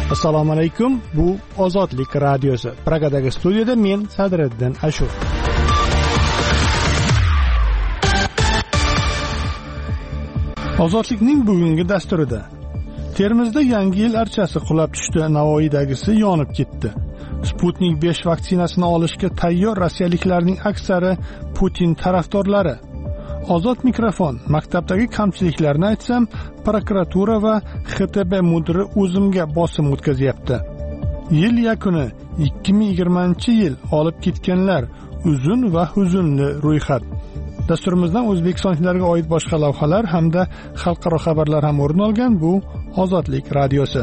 Assalomu alaykum. Bu Ozodlik radiosi. Pragadagi studiyada men Sadriddin Ashur. Ozodlikning bugungi dasturida Termizda yangi yil archasi qulab tushdi, Navoiydagisi yonib ketdi. Sputnik 5 vaksinasini olishga tayyor rossiyaliklarning aksari Putin tarafdorlari. Ozod mikrofon. Maktabdagi kamchiliklarni aytsam, prokuratura va XTB mudiri o'zimga bosim o'tkazyapti. Yil yakuni 2020-yil olib ketganlar uzun va huzunli ro'yxat. Dasturimizdan O'zbekistonliklarga oid boshqa lavhalar hamda xalqaro xabarlar ham o'rin olgan. Bu Ozodlik radiosi.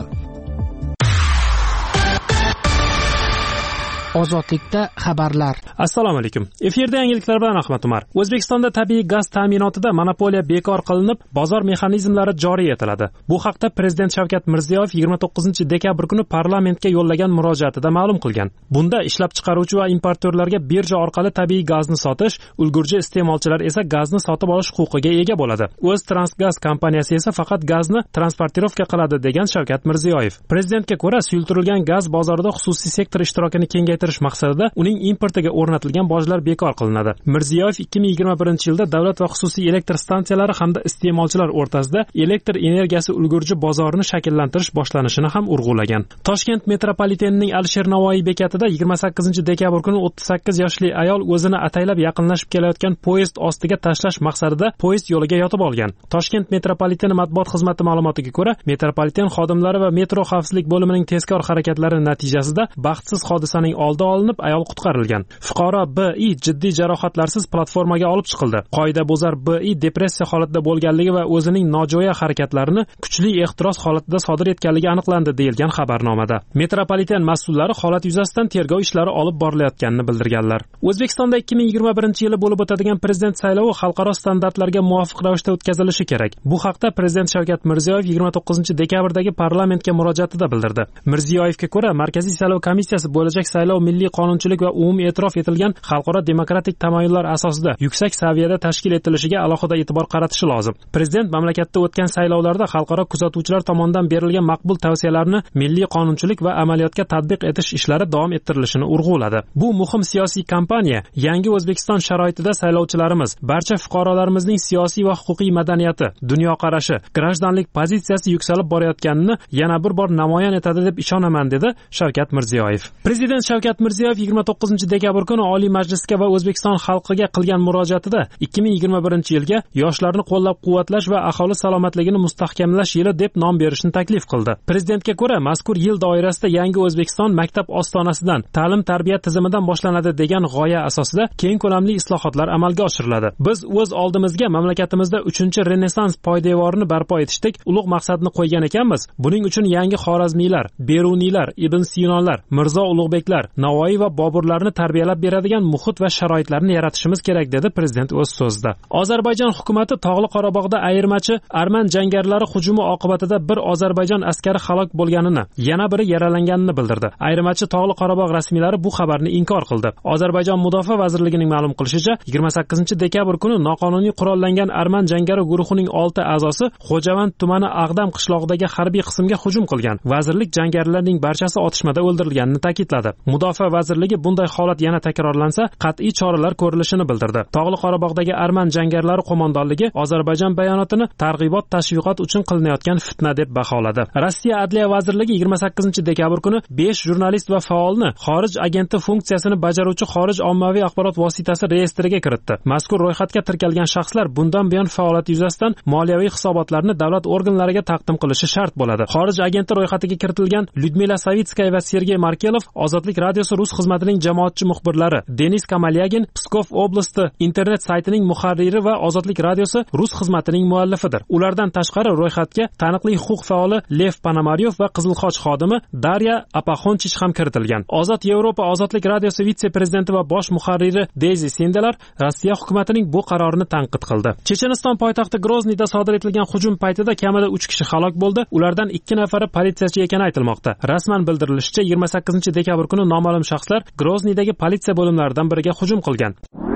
Ozodlikda xabarlar. Assalomu alaykum. Efirda yangiliklar bilan Ahmad Umar. O'zbekistonda tabiiy gaz ta'minotida monopoliya bekor qilinib, bozor mexanizmlari joriy etiladi. Bu haqda Prezident Shavkat Mirziyoyev 29-dekabr kuni parlamentga yo'llagan murojaatida ma'lum qilgan. Bunda ishlab chiqaruvchi va importyorlarga birja orqali tabiiy gazni sotish, ulgurji iste'molchilar esa gazni sotib olish huquqiga ega bo'ladi. O'ztransgaz kompaniyasi esa faqat gazni transportirovka qiladi degan Shavkat Mirziyoyev. Prezidentga ko'ra, suyultirilgan gaz bozorida xususiy sektor ishtirokini kengaytirish maqsadida uning importiga o'rnatilgan bojlar bekor qilinadi. Mirziyoyev 2021-yilda davlat va xususiy elektr stansiyalari hamda iste'molchilar o'rtasida elektr energiyasi ulgurji bozorini shakllantirish boshlanishini ham urg'ulagan. Toshkent metropolitenining Alisher Navoiy bekatida 28-dekabr kuni 38 yoshli ayol o'zini ataylab yaqinlashib kelayotgan poyezd ostiga tashlash maqsadida poyezd yo'liga yotib olgan. Toshkent metropoliteni matbuot xizmati ma'lumotiga ko'ra, metropoliten xodimlari va metro xavfsizlik bo'limining tezkor harakatlari natijasida baxtsiz hodisaning oldi olinib, ayol qutqarilgan. Fuqaro B.I. jiddiy jarohatlarsiz platformaga olib chiqildi. Qoidabuzar B.I. depressiya holatida bo'lganligi va o'zining nojo'ya harakatlarini kuchli ehtiros holatida sodir etganligi aniqlandi, deyilgan xabarnomada. Metropoliten mas'ullari holat yuzasidan tergov ishlari olib borilayotganini bildirganlar. O'zbekistonda 2021-yili bo'lib o'tadigan prezident saylovi xalqaro standartlarga muvofiq ravishda o'tkazilishi kerak. Bu haqda Prezident Shavkat Mirziyoyev 29-dekabrdagi parlamentga murojaatida bildirdi. Mirziyoyevga ko'ra, Markaziy saylov komissiyasi bo'lajak saylov milliy qonunchilik va umumiy e'tirof etilgan xalqaro demokratik tamoyillar asosida yuksak saviyada tashkil etilishiga alohida e'tibor qaratishi lozim. Prezident mamlakatda o'tgan saylovlarda xalqaro kuzatuvchilar tomonidan berilgan maqbul tavsiyalarni milliy qonunchilik va amaliyotga tatbiq etish ishlari davom ettirilishini urg'uladi. Bu muhim siyosiy kampaniya yangi O'zbekiston sharoitida saylovchilarimiz, barcha fuqarolarimizning siyosiy va huquqiy madaniyati, dunyoqarashi, grajdanlik pozitsiyasi yuksalib borayotganini yana bir bor namoyon etadi deb ishonaman, dedi Shavkat Mirziyoyev. Prezident Shavkat Mirziyoyev 29-dekabr kuni Oliy Majlisga va O'zbekiston xalqiga qilgan murojaatida 2021-yilga yoshlarni qo'llab-quvvatlash va aholi salomatligini mustahkamlash yili deb nom berishni taklif qildi. Prezidentga ko'ra, mazkur yil doirasida yangi O'zbekiston maktab ostonasidan, ta'lim-tarbiya tizimidan boshlanadi degan g'oya asosida keng ko'lamli islohotlar amalga oshiriladi. Biz o'z oldimizga mamlakatimizda 3-renessans poydevorini barpo etishdik, ulug' maqsadni qo'ygan ekanmiz. Buning uchun yangi xorazmiylar, beruniylar, Ibn Sinonlar, Mirzo Ulug'beklar, Navoiy va Boburlarni tarbiyalab beradigan muhit va sharoitlarni yaratishimiz kerak, dedi prezident o'z so'zida. Ozarbayjon hukumatı Tog'li Qorabog'da ayirmachi arman jangarilari hujumi oqibatida bir Ozarbayjon askari halok bo'lganini, yana biri yaralanganini bildirdi. Ayirmachi Tog'li Qorabog' rasmiylari bu xabarni inkor qildi. Ozarbayjon Mudofaa vazirligining ma'lum qilishicha, 28-dekabr kuni noqonuniy qurollangan arman jangari guruhining 6 a'zosi Xo'javand tumani Ag'dam qishlog'idagi harbiy qismga hujum qilgan. Vazirlik jangarilarning barchasi otishmada o'ldirilganini ta'kidladi. Mudofaa vazirligi bunday holat yana takrorlansa, qat'iy choralar ko'rilishini bildirdi. Tog'li Qorabog'dagi arman jangarilari qo'mondonligi Ozarbayjon bayonotini targ'ibot tashviqot uchun qilinayotgan fitna deb baholadi. Rossiya Adliya vazirligi 28-dekabr kuni 5 jurnalist va faolni xorij agenti funksiyasini bajaruvchi xorij ommaviy axborot vositasi reyestriga kiritdi. Mazkur ro'yxatga tirkalgan shaxslar bundan buyon faoliyati yuzasidan moliyaviy hisobotlarni davlat organlariga taqdim qilishi shart bo'ladi. Xorij agenti ro'yxatiga kiritilgan Lyudmila Savitskaya va Sergey Markelov Ozodlik radiosi rus xizmatining jamoatchi muxbirlari, Denis Kamalyagin Pskov oblasti internet saytining muharriri va Ozodlik radiosi rus xizmatining muallifidir. Ulardan tashqari ro'yxatga taniqli huquq faoli Lev Panamaryov va Qizilxoch xodimi Darya Apaxonchich ham kiritilgan. Ozod Yevropa Ozodlik radiosi vitse-prezidenti va bosh muharriri Deyzi Sendelar Rossiya hukumatining bu qarorini tanqid qildi. Checheniston poytaxti Grozniyda sodir etilgan hujum paytida kamida 3 kishi halok bo'ldi. Ulardan 2 nafari politsiyachi ekani aytilmoqda. Rasman bildirilishicha, 28-dekabr kuni noma'lum shaxslar Grozniydagi politsiya bo'limlaridan biriga hujum qilgan.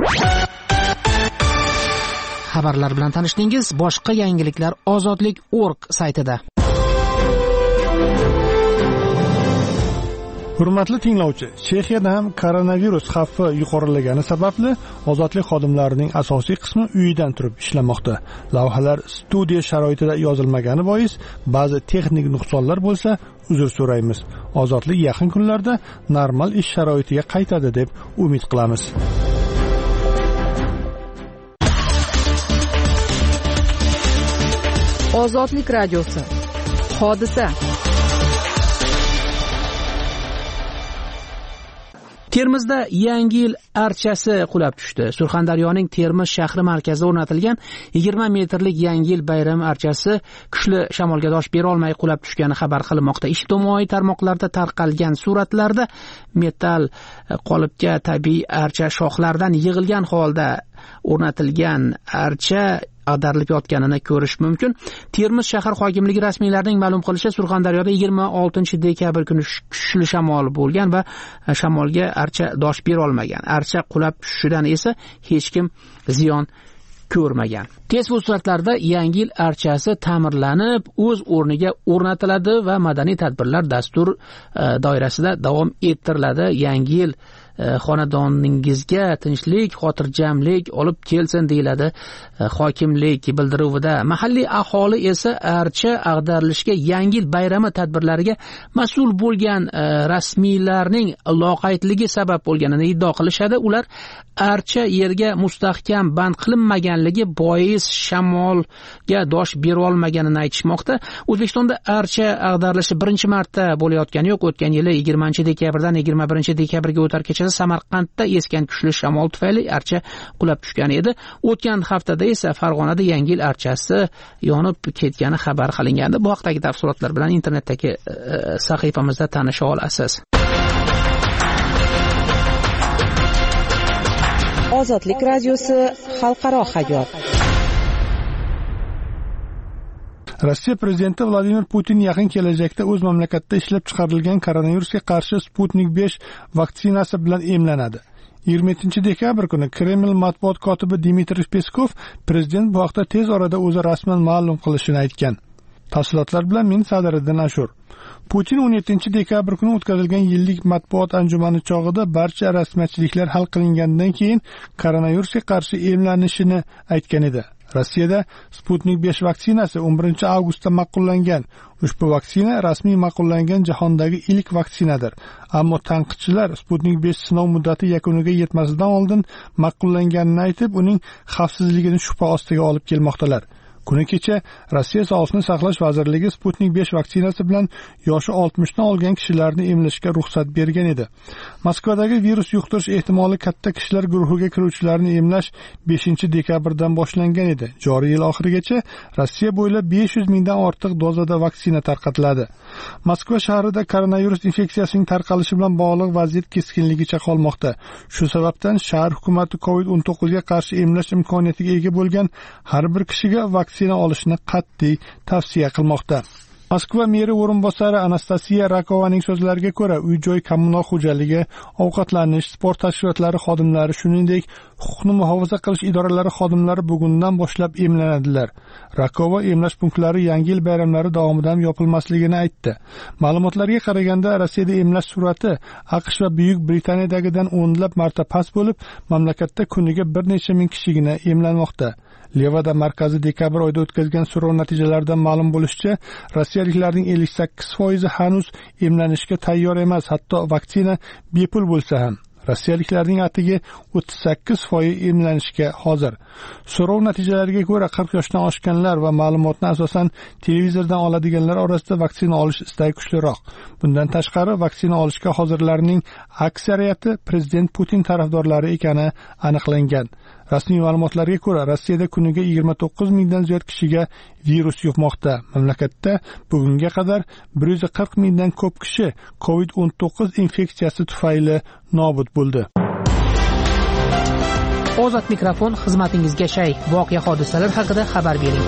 Xabarlar bilan tanishdingiz. Boshqa yangiliklar Ozodlik.org saytida. Hurmatli tinglovchi, Chexiyada ham koronavirus xavfi yuqorilagani sababli ozodlik xodimlarining asosiy qismi uyidan turib ishlamoqda. Lavhalar studiya sharoitida yozilmagani bois ba'zi texnik nuqsonlar bo'lsa, uzr so'raymiz. Ozodlik yaqin kunlarda normal ish sharoitiga qaytadi deb umid qilamiz. Ozodlik radiosi. Hodisa. Termizda Yangi yil archasi qulab tushdi. Surxondaryoning Termiz shahri markazida o'rnatilgan 20 metrlik Yangi yil bayrami archasi kuchli shamolga dosh bera olmay qulab tushgani xabar qilinmoqda. Ijtimoiy tarmoqlarda tarqalgan suratlarda metall qolipga tabiiy archa shoxlardan yig'ilgan holda o'rnatilgan archa ag'darilib yotganini ko'rish mumkin. Termiz shahar hokimligi rasmiylarining ma'lum qilishicha, Surxondaryoda 26-dekabr kuni kuchli shamol bo'lgan va shamolga archa dosh bera olmagan. Archa qulab tushishidan esa hech kim ziyon ko'rmagan. Tez fursatlarda Yangi yil archasi ta'mirlanib, o'z o'rniga o'rnatiladi va madaniy tadbirlar dastur doirasida davom ettiriladi. Yangi yil xonadoningizga tinchlik, xotirjamlik olib kelsin deyiladi hokimlik bildiruvida. Mahalliy aholi esa archa ag'darilishiga Yangi yil bayrami tadbirlariga mas'ul bo'lgan rasmiylarning loqaydligi sabab bo'lganini iddao qilishadi. Ular archa yerga mustahkam band qilinmaganligi bois shamolga dosh bera olmaganini aytishmoqda. O'zbekistonda archa ag'darilishi birinchi marta bo'layotgani yo'q. O'tgan yili 20-dekabrdan 21-dekabrga o'tar kechada Samarqandda esgan kuchli shamol tufayli archa qulab tushgan edi. O'tgan haftada esa Farg'onada Yangi yil archasi yonib ketgani xabar qilingandi. Bu haqdagi tafsilotlar bilan internetdagi sahifamizda tanisha olasiz. Ozodlik radiosi xalqaro hayot. Rossiya prezidenti Vladimir Putin yaqin kelajakda o'z mamlakatida ishlab chiqarilgan koronavirusga qarshi Sputnik 5 vaksinasi bilan emlanadi. 27-dekabr kuni Kreml matbuot kotibi Dmitriy Peskov prezident bu haqda tez orada o'zi rasman ma'lum qilishini aytgan. Tafsilotlar bilan men Sadriddin Ashur. Putin 17-dekabr kuni o'tkazilgan yillik matbuot anjumani chog'ida barcha rasmiyatchiliklar hal qilingandan keyin koronavirusga qarshi emlanishini aytgan edi. Rossiyada Sputnik 5 vaksinasi 11-avgustda ma'qullangan. Ushbu vaksina rasmiy ma'qullangan jahondagi ilk vaksinadir. Ammo tanqidchilar Sputnik 5 sinov muddati yakuniga yetmasidan oldin ma'qullanganini aytib, uning xavfsizligini shubha ostiga olib kelmoqdalar. Kuni kecha Rossiya Sog'liqni saqlash vazirligi Sputnik 5 vaksinasi bilan yoshi 60 dan olgan kishilarni emlashga ruxsat bergan edi. Moskvadagi virus yuqtirish ehtimoli katta kishilar guruhiga kiruvchilarni emlash 5-dekabrdan boshlangan edi. Joriy yil oxirigacha Rossiya bo'ylab 500 mingdan ortiq dozada vaksina tarqatiladi. Moskva shahrida koronavirus infeksiyasining tarqalishi bilan bog'liq vaziyat keskinligicha qolmoqda. Shu sababdan shahar hukumati COVID-19 ga qarshi emlash imkoniyatiga ega bo'lgan har bir kishiga vaksina olishni qat'iy tavsiya qilmoqda. Moskva meri o'rinbosari Anastasiya Rakovaning so'zlariga ko'ra, uy-joy kommunal xo'jaligi, ovqatlanish, sport tashkilotlari xodimlari, shuningdek, huquqni muhofaza qilish idoralari xodimlari bugundan boshlab emlanadilar. Rakova emlash punktlari Yangi yil bayramlari davomida ham yopilmasligini aytdi. Ma'lumotlarga qaraganda, Rossiyada emlash sur'ati AQSh va Buyuk Britaniyadagidan o'nlab marta past bo'lib, mamlakatda kuniga bir necha ming kishigina emlanmoqda. Levada markazi dekabr oyida o'tkazgan so'rov natijalaridan ma'lum bo'lishicha, rossiyaliklarning 58% hanuz emlanishga tayyor emas, hatto vaksina bepul bo'lsa ham. Rossiyaliklarning atigi 38% emlanishga hozir. So'rov natijalariga ko'ra 40 yoshdan oshganlar va ma'lumotni asosan televizordan oladiganlar orasida vaksina olish istagi kuchliroq. Bundan tashqari, vaksina olishga hozirlarning aksariyati prezident Putin tarafdorlari ekani aniqlangan. Rasmiy ma'lumotlarga ko'ra, Rossiyada kuniga 29 mingdan ziyod kishiga virus yuqmoqda. Mamlakatda bugunga qadar 140 mingdan ko'p kishi COVID-19 infeksiyasi tufayli nobud bo'ldi. Ozod mikrofon xizmatingizga shay. Voqea hodisalar haqida xabar bering.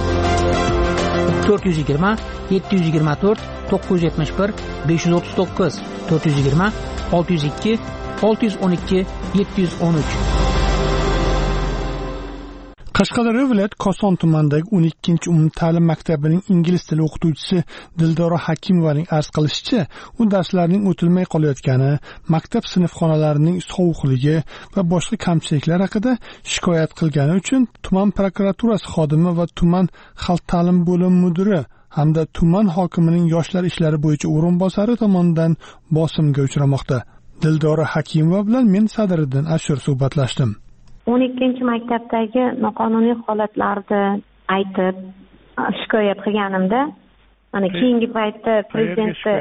420 724 971 539 420 602 612 713. Qashqadaryo viloyat Koson tumanidagi 12-umumta'lim maktabining ingliz tili o'qituvchisi Dildora Hakimovaning arz qilishicha, u darslarning o'tilmay qolayotgani, maktab sinfxonalarining sovuqligi va boshqa kamchiliklar haqida shikoyat qilgani uchun tuman prokuraturasi xodimi va tuman xalq ta'lim bo'limi mudiri hamda tuman hokimining yoshlar ishlari bo'yicha o'rinbosari tomonidan bosimga uchramoqda. Dildora Hakimova bilan men Sadriddin Ashur suhbatlashdim. 12-maktabdagi noqonuniy holatlarni aytib shikoyat qilganimda, mana keyingi paytda prezidentga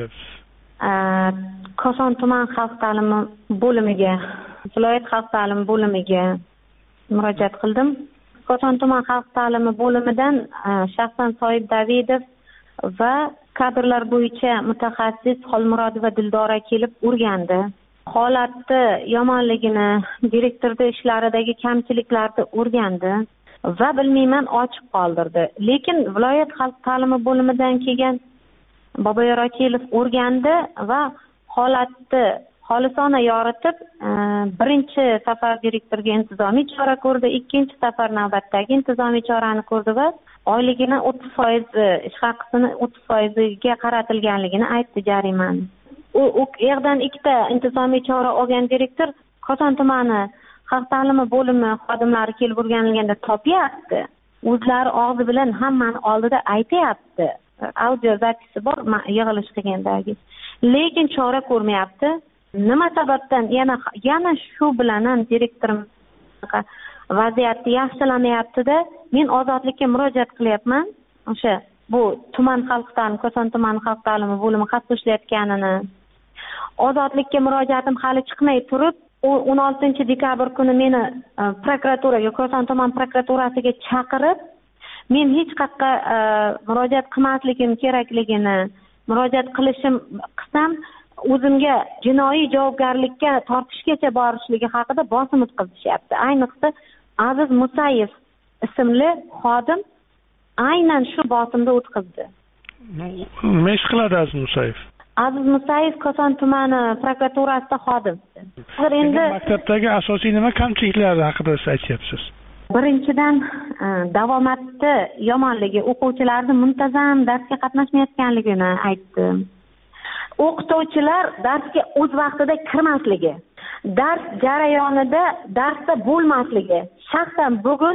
Koson tuman xalq ta'limi bo'limiga, viloyat xalq ta'limi bo'limiga murojaat qildim. Koson tuman xalq ta'limi bo'limidan shaxsan Soyib Davidov va kadrlar bo'yicha mutaxassis Xolmurodova Dildora kelib o'rgandi. Holatni yomonligini, direktorda ishlaridagi kamchiliklarni o'rgandi va bilmayman ochiq qoldirdi. Lekin viloyat xalq ta'limi bo'limidan kelgan Boboyor Akilov o'rgandi va holatni xolisona yoritib, birinchi safar direktorga intizomiy chora ko'rdi, ikkinchi safar navbatdagi intizomiy chorani ko'rdi va oyligini 30%, ish haqisini 30%ga qaratilganligini aytdi jarimani. U yerdan ikkita intizomiy chora olgan direktor Koson tumani xalq ta'limi bo'limi xodimlari kelib o'rganilganda topyapti. O'zlari og'zi bilan hammani oldida aytayapti. Audio zapisi bor yig'ilish qilgandagi. Lekin chora ko'rmayapti. Nima sababdan yana shu bilan ham direktorim vaziyatni yaxshilamayapti-da, men ozodlikka murojaat qilyapman. O'sha bu tuman xalq ta'limi, Koson tuman xalq ta'limi bo'limi xat ishlayotganini. Ozodlikka murojaatim hali chiqmay turib, 16 dekabr kuni meni prokuraturaga, Koson tuman prokuraturasiga chaqirib, men hech qayerga murojaat qilmasligim kerakligini, murojaat qilsam o'zimga jinoiy javobgarlikka tortishgacha borishligi haqida bosim o'tkazishyapti. Ayniqsa Aziz Musayev ismli xodim aynan shu bosimda o'tkazdi. Nima ish qiladi Aziz Musayev? Aziz Musayev Koson tumani prokuraturasida xodim. Hozir endi maktabdagi asosiy nima kamchiliklar haqida siz aytyapsiz? Birinchidan davomatni yomonligi, o'quvchilarning muntazam darsga qatnashmayotganligini aytdi. O'qituvchilar darsga o'z vaqtida kirmasligi, dars jarayonida darsda bo'lmasligi. Shaxsan bugun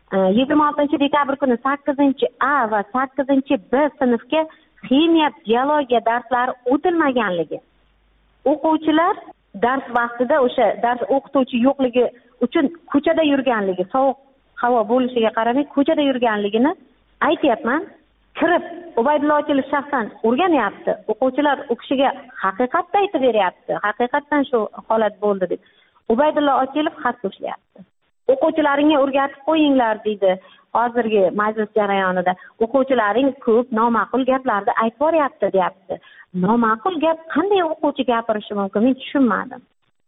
26 dekabr kuni 8-A va 8-B sinfga ximiya, biologiya darslari o'tilmaganligi. O'quvchilar dars vaqtida o'sha dars o'qituvchi yo'qligi uchun ko'chada yurganligi, sovuq havo bo'lishiga qaramay ko'chada yurganligini aytyapman. Kirib Ubaydulla Ochilov shaxsan o'rganyapti. O'quvchilar u kishiga haqiqatni aytib beryapti. Haqiqatdan shu holat bo'ldi deb. Ubaydulla Ochilov xat qo'shyapti. O'quvchilaringga o'rgatib qo'yinglar deydi. Hozirgi majlis jarayonida o'quvchilaring ko'p noma'qul gaplarni aytib boryapti, deyapti. Noma'qul gap qanday o'quvchi gapirishi mumkin? Men tushunmadim.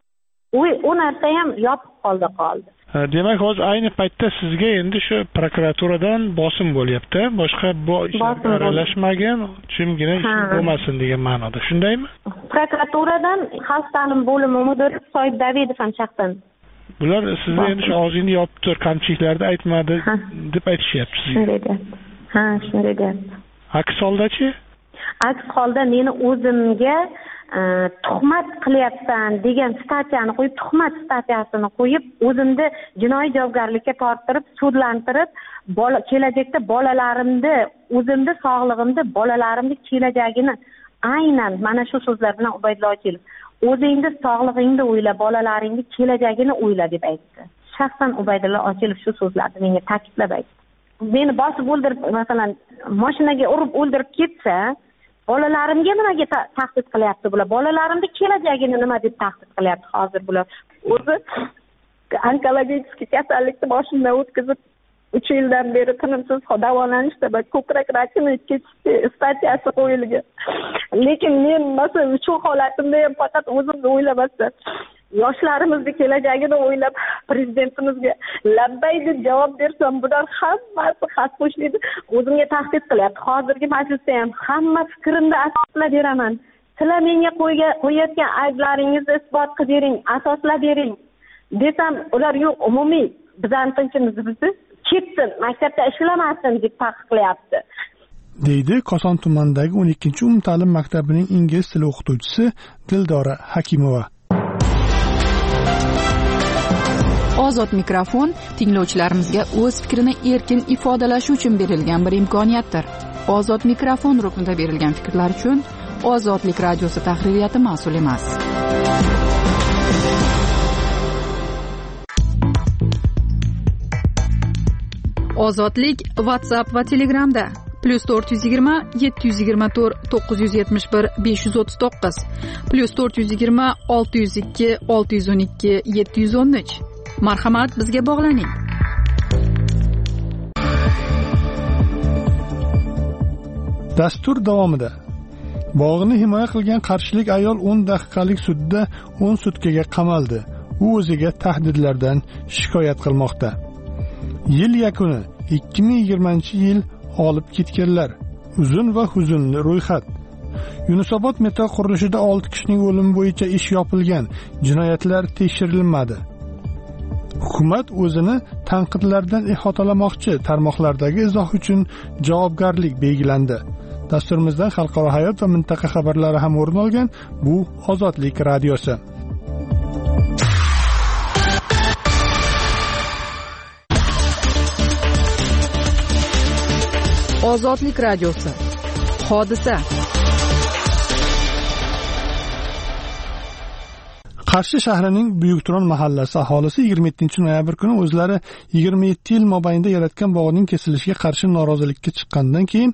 U narsa ham yopiq qoldi. Demak, hozir ayni paytda sizga endi shu prokuraturadan bosim bo'lyapti. Boshqa bu ishlarga aralashmagan, jimgina ish bo'lmasin degan ma'noda. Shundaymi? Prokuraturadan xalq ta'limi bo'limi mudiri Soyib Davidov ham shaxsan. Bular sizga endi shu og'zingni yopib tur, kamchiliklarni aytmadi deb aytishyapti sizga. Shunday deyapti. Ha, shunday deyapti. Aks holdachi? Aks holda meni o'zimga tuhmat qilyapsan degan statiyani qo'yib, tuhmat statiyasini qo'yib, o'zimni jinoiy javobgarlikka torttirib, sudlantirib, kelajakda bolalarimni, o'zimni sog'lig'imni, bolalarimni kelajagini aynan mana shu so'zlar bilan Ubaydulla Ochilov, o'zingni sog'lig'ingni o'yla, bolalaringni kelajagini o'yla deb aytdi. Shaxsan Ubaydulla Ochilov shu so'zlarni menga ta'kidlab aytdi. Meni bosib o'ldirib, masalan, mashinaga urib o'ldirib ketsa, bolalarimga nimaga tahdid qilyapti bular? Bolalarimni kelajagini nima deb tahdid qilyapti hozir bular? O'zi onkologik kasallikni boshimdan o'tkazib 3 yildan beri tinimsiz davolanishda ko'krak rakini ketish statiyasi qo'yilgan. Lekin men masalan shu holatimda ham faqat o'zimni o'ylamasdan, yoshlarimizni kelajagini o'ylab prezidentimizga labbay deb javob bersam, bular hammasi xat qo'shiladi. O'zimga tahdid qilyapti. Hozirgi majlisda ham hamma fikrimni asoslab beraman. Sizlar menga qo'yayotgan ayblaringizni isbot qilib bering, asoslab bering desam, ular yo'q, umumiy bizani tinchimizni buzdi. ketsin, maktabda ishlamasin deb taqiqlayapti. deydi Koson tumanidagi 12-umumta'lim maktabining ingliz tili o'qituvchisi Dildora Hakimova. Ozod mikrofon tinglovchilarimizga o'z fikrini erkin ifodalashi uchun berilgan bir imkoniyatdir. Ozod mikrofon ruknida berilgan fikrlar uchun Ozodlik radiosi tahririyati mas'ul emas. Ozodlik WhatsApp va Telegramda +420 724 971 539 +420 602 612 713. Marhamat, bizga bog'laning. Dastur davomida bog'ini himoya qilgan qarshilik ayol 10 daqiqalik sudda 10 sutkaga qamaldi. U o'ziga tahdidlardan shikoyat qilmoqda. Yil yakuni 2020-yil olib ketganlar. Uzun va huzunli ro'yxat. Yunusobod metro qurilishida 6 kishining o'limi bo'yicha ish yopilgan. Jinoyatlar tekshirilmadi. Hukumat o'zini tanqidlardan ihotalamoqchi. Tarmoqlardagi izoh uchun javobgarlik belgilandi. Dasturimizdan xalqaro hayot va mintaqa xabarlari ham o'rin olgan. Bu Ozodlik radiosi. Ozodlik radiosi. Hodisa. Qarshi shahrining Buyukturon mahallasi aholisi 27-noyabr kuni o'zlari 27 yil mobaynida yaratgan bog'ning kesilishiga qarshi norozilikka chiqqandan keyin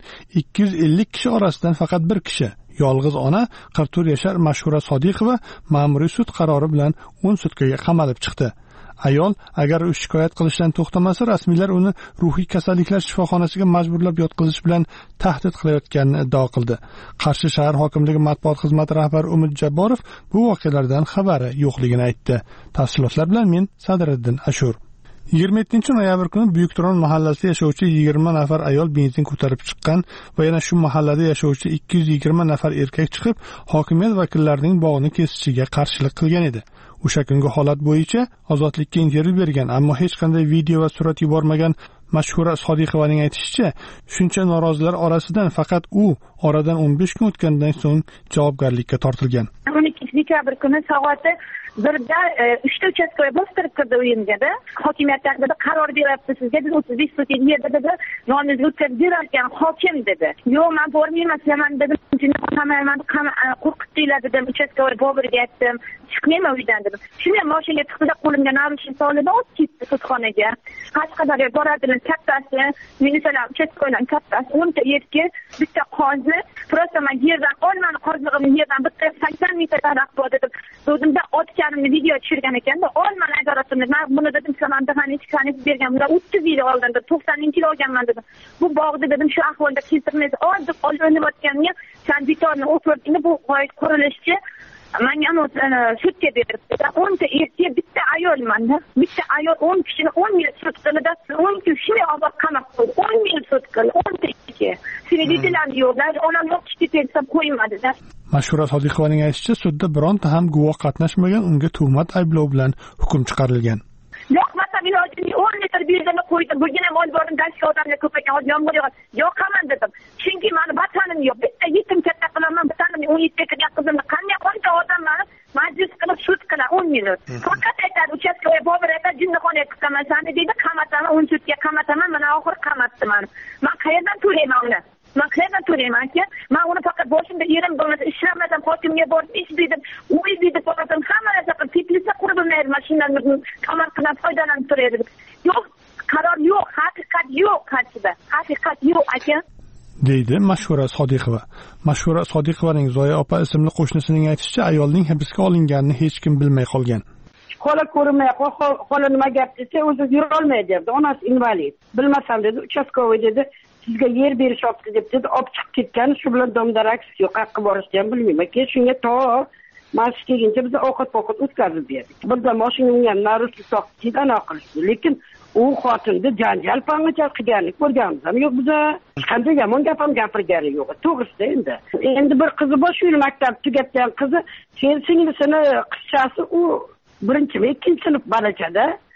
250 kishi orasidan faqat bir kishi, yolg'iz ona 44 yashar Mashhura Sodiqova ma'muriy sud qarori bilan 10 sutkaga qamalib chiqdi. Ayol agar u shikoyat qilishdan to'xtamasa, rasmiylar uni ruhiy kasalliklar shifoxonasiga majburlab yotqizish bilan tahdid qilayotganini iddao qildi. Qarshi shahar hokimligi matbuot xizmati rahbari Umid Jabborov bu voqealardan xabari yo'qligini aytdi. Tafsilotlar bilan men Sadriddin Ashur. 27-noyabr kuni Buyukturon mahallasida yashovchi 20 nafar ayol benzin ko'tarib chiqqan va yana shu mahallada yashovchi 220 nafar erkak chiqib, hokimiyat vakillarining bog'ni kesishiga qarshilik qilgan edi. O'sha kungi holat bo'yicha Ozodlikka intervyu bergan, ammo hech qanday video va surat yubormagan Mashhura Sodiqovaning aytishicha, shuncha norozilar orasidan faqat u oradan 15 kun o'tgandan so'ng javobgarlikka tortilgan. 12-dekabr kuni soati 1da 3 ta uchastkaga bostirib kirdi uyimga-da. Hokimiyat taqdirida qaror beryapti sizga, dedi 35 sut yerda dedi, yoningizga o'tkazib berarkan hokim dedi. Yo'q, men bormayman, sizman dedim. Qamayman, qo'rqitdinglar dedim. Uchastkaga Bobirga aytdim, chiqmayman uydan dedim. Shunday mashinaga chiqdi, qo'limga narushin solib olib ketdi sudxonaga. Qashqadaryoga boradilar, kattasi, minisalar uchastkalar kattasi 10 ta erkak, bitta qozi, просто men yerdan olmani qozig'imni yerdan bitta 80 metr daraxt bor dedim. O'zimda otganimni video tushirgan ekanda, olmani adoratimni men buni dedim, samanda ham hech qanday bergan, bunda 30 yil oldin 90-yil olganman dedim. Bu bog'da dedim shu ahvolda keltirmaysiz. Oldib olinayotganda sen bitorni o'pirdingmi, bu qurilishchi menga sudga beribdi. 10 ta erkak, bitta ayolman-da. Bitta ayol 10 kishini 10 yil sud qildi, 10 kishini ozod qamoq qo'ydi. 10 yil sud qildi, 10 ta erkak. Seni dedilar yo'qlar, onam yo'q deb qo'ymadi-da. Mashhura Sodiqovaning aytishicha, sudda bironta ham guvoh qatnashmagan, unga tuhmat ayblov bilan hukm chiqarilgan. Yo'qmasa ilojini 10 metr belgini qo'ydi. Bugun ham olib bordim, dashga odamlar ko'paygan, yomg'ir yog'adi. Yo'qaman dedim. Chunki meni vatanim yo'q. Bitta yetim katta qilaman, bittani 17 kirgan qizimni qanday qancha odamlarni majlis qilib sud qilar 10 minut. Faqat aytadi, uchastkaga Bobir aytadi, jinnixonaga chiqaman, sani deydi, qamataman, 10 sudga qamataman, mana oxir qamatdi meni. Men qayerdan to'layman uni? Men qayerdan to'layman-ki? Men uni faqat boshimda yerim bo'lmasa, ishlamasam, hokimga borib ish dedim, uy dedim, boradim, hamma narsa qilib, teplisa qurib olmaydi, mashinalarni qamoqdan foydalanib turadi. Yo'q, qaror yo'q, haqiqat yo'q qarshida. Haqiqat yo'q aka. deydi Mashhura Sodiqova. Mashhura Sodiqovaning Zoya opa ismli qo'shnisining aytishicha, ayolning hibsga olinganini hech kim bilmay qolgan. Xola ko'rinmay, xola nima gap desa, o'zi yura olmaydi debdi. Onasi invalid. Bilmasam dedi, uchastkovoy dedi, sizga yer berishyapti deb dedi, olib chiqib ketgan, shu bilan domdarakis yo'q, qayerga borishni ham bilmayman. Keyin shunga to mashq kelguncha biz ovqat o'tkazib berdik. Birda mashinaga ham narusli soqchidan anaqa qilishdi. Lekin u xotinni janjal pangal qilganlik ko'rganmiz ham yo'q, biz qanday yomon gap ham gapirgani yo'q. To'g'risida endi bir qizi bor, shu maktab tugatgan qizi, singlisini qizchasi u birinchi va ikkinchi sinf balachada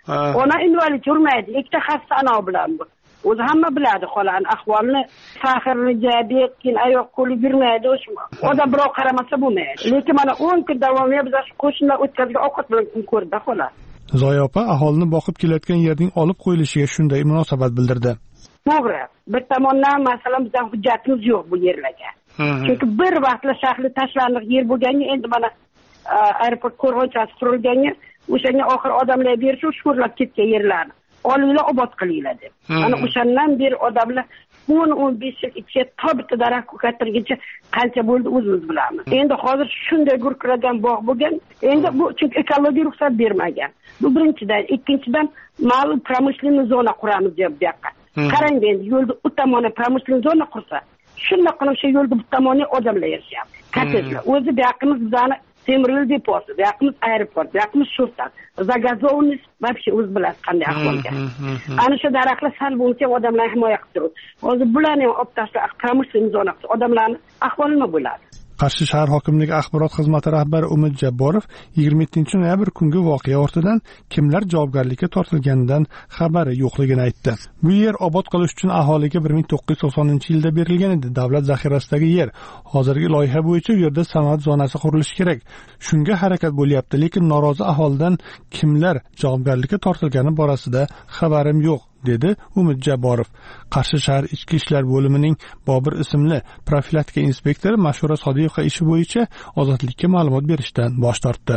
Ona invalid yurmaydi. Ikkita xasta ana bilan bu. O'zi hamma biladi xolani ahvolini. Faxrli diabet, keyin oyoq qo'li yurmaydi. Odam birov qaramasa bo'lmaydi. Lekin mana 10 kun davomida biz shu qo'shnilar o'tkazgan ovqat bilan ko'rdi xola. Zoya opa aholini boqib kelayotgan yerning olib qo'yilishiga shunday munosabat bildirdi. To'g'ri. Bir tomondan masalan bizning hujjatimiz yo'q bu yerlarga. Chunki bir vaqtlar shahri tashlandiq yer bo'lganda endi mana aeroport qo'rg'onchasi qurilganda o'shanga oxir odamlar berish shukurlab ketgan yerlarni olinglar obod qilinglar deb. Ana o'shandan beri odamlar 10-15 yil ichida tobita daraxt ko'katirguncha qancha bo'ldi o'zimiz bilamiz. Endi hozir shunday gurkiragan bog' bo'lgan, endi bu chunki ekologiya ruxsat bermagan. Bu birinchidan, ikkinchidan ma'lum pромышленный zona quramiz deb bu yoqqa. Qarang endi yo'lda u tomoni pромышленный zona qursa, shunday qilib shu yo'lda bu tomoni odamlar yashayapti. Kottejlar. O'zi bu yoqimiz bizani temir yo'l deposi, bu yoqimiz aeroport, bu yoqimiz shurtan. Zagazovniz вообще o'z bilasiz qanday ahvolga. Ana shu daraxtlar sal bo'lsa odamlar himoya qilib turadi. Hozir bularni olib tashlab pромышленный zona qilsa odamlarning ahvoli nima bo'ladi? Qarshi shahar hokimligi axborot xizmati rahbari Umid Jabborov 27-noyabr kungi voqea ortidan kimlar javobgarlikka tortilganidan xabari yo'qligini aytdi. Bu yer obod qilish uchun aholiga 1990-yilda berilgan edi. Davlat zaxirasidagi yer. Hozirgi loyiha bo'yicha u yerda sanoat zonasi qurilishi kerak. Shunga harakat bo'lyapti, lekin norozi aholidan kimlar javobgarlikka tortilgani borasida xabarim yo'q, dedi Umid Jabborov. Qarshi shahar ichki ishlar bo'limining Bobir ismli profilaktika inspektori Mashura Sodiqova ishi bo'yicha ozodlikka ma'lumot berishdan bosh tortdi.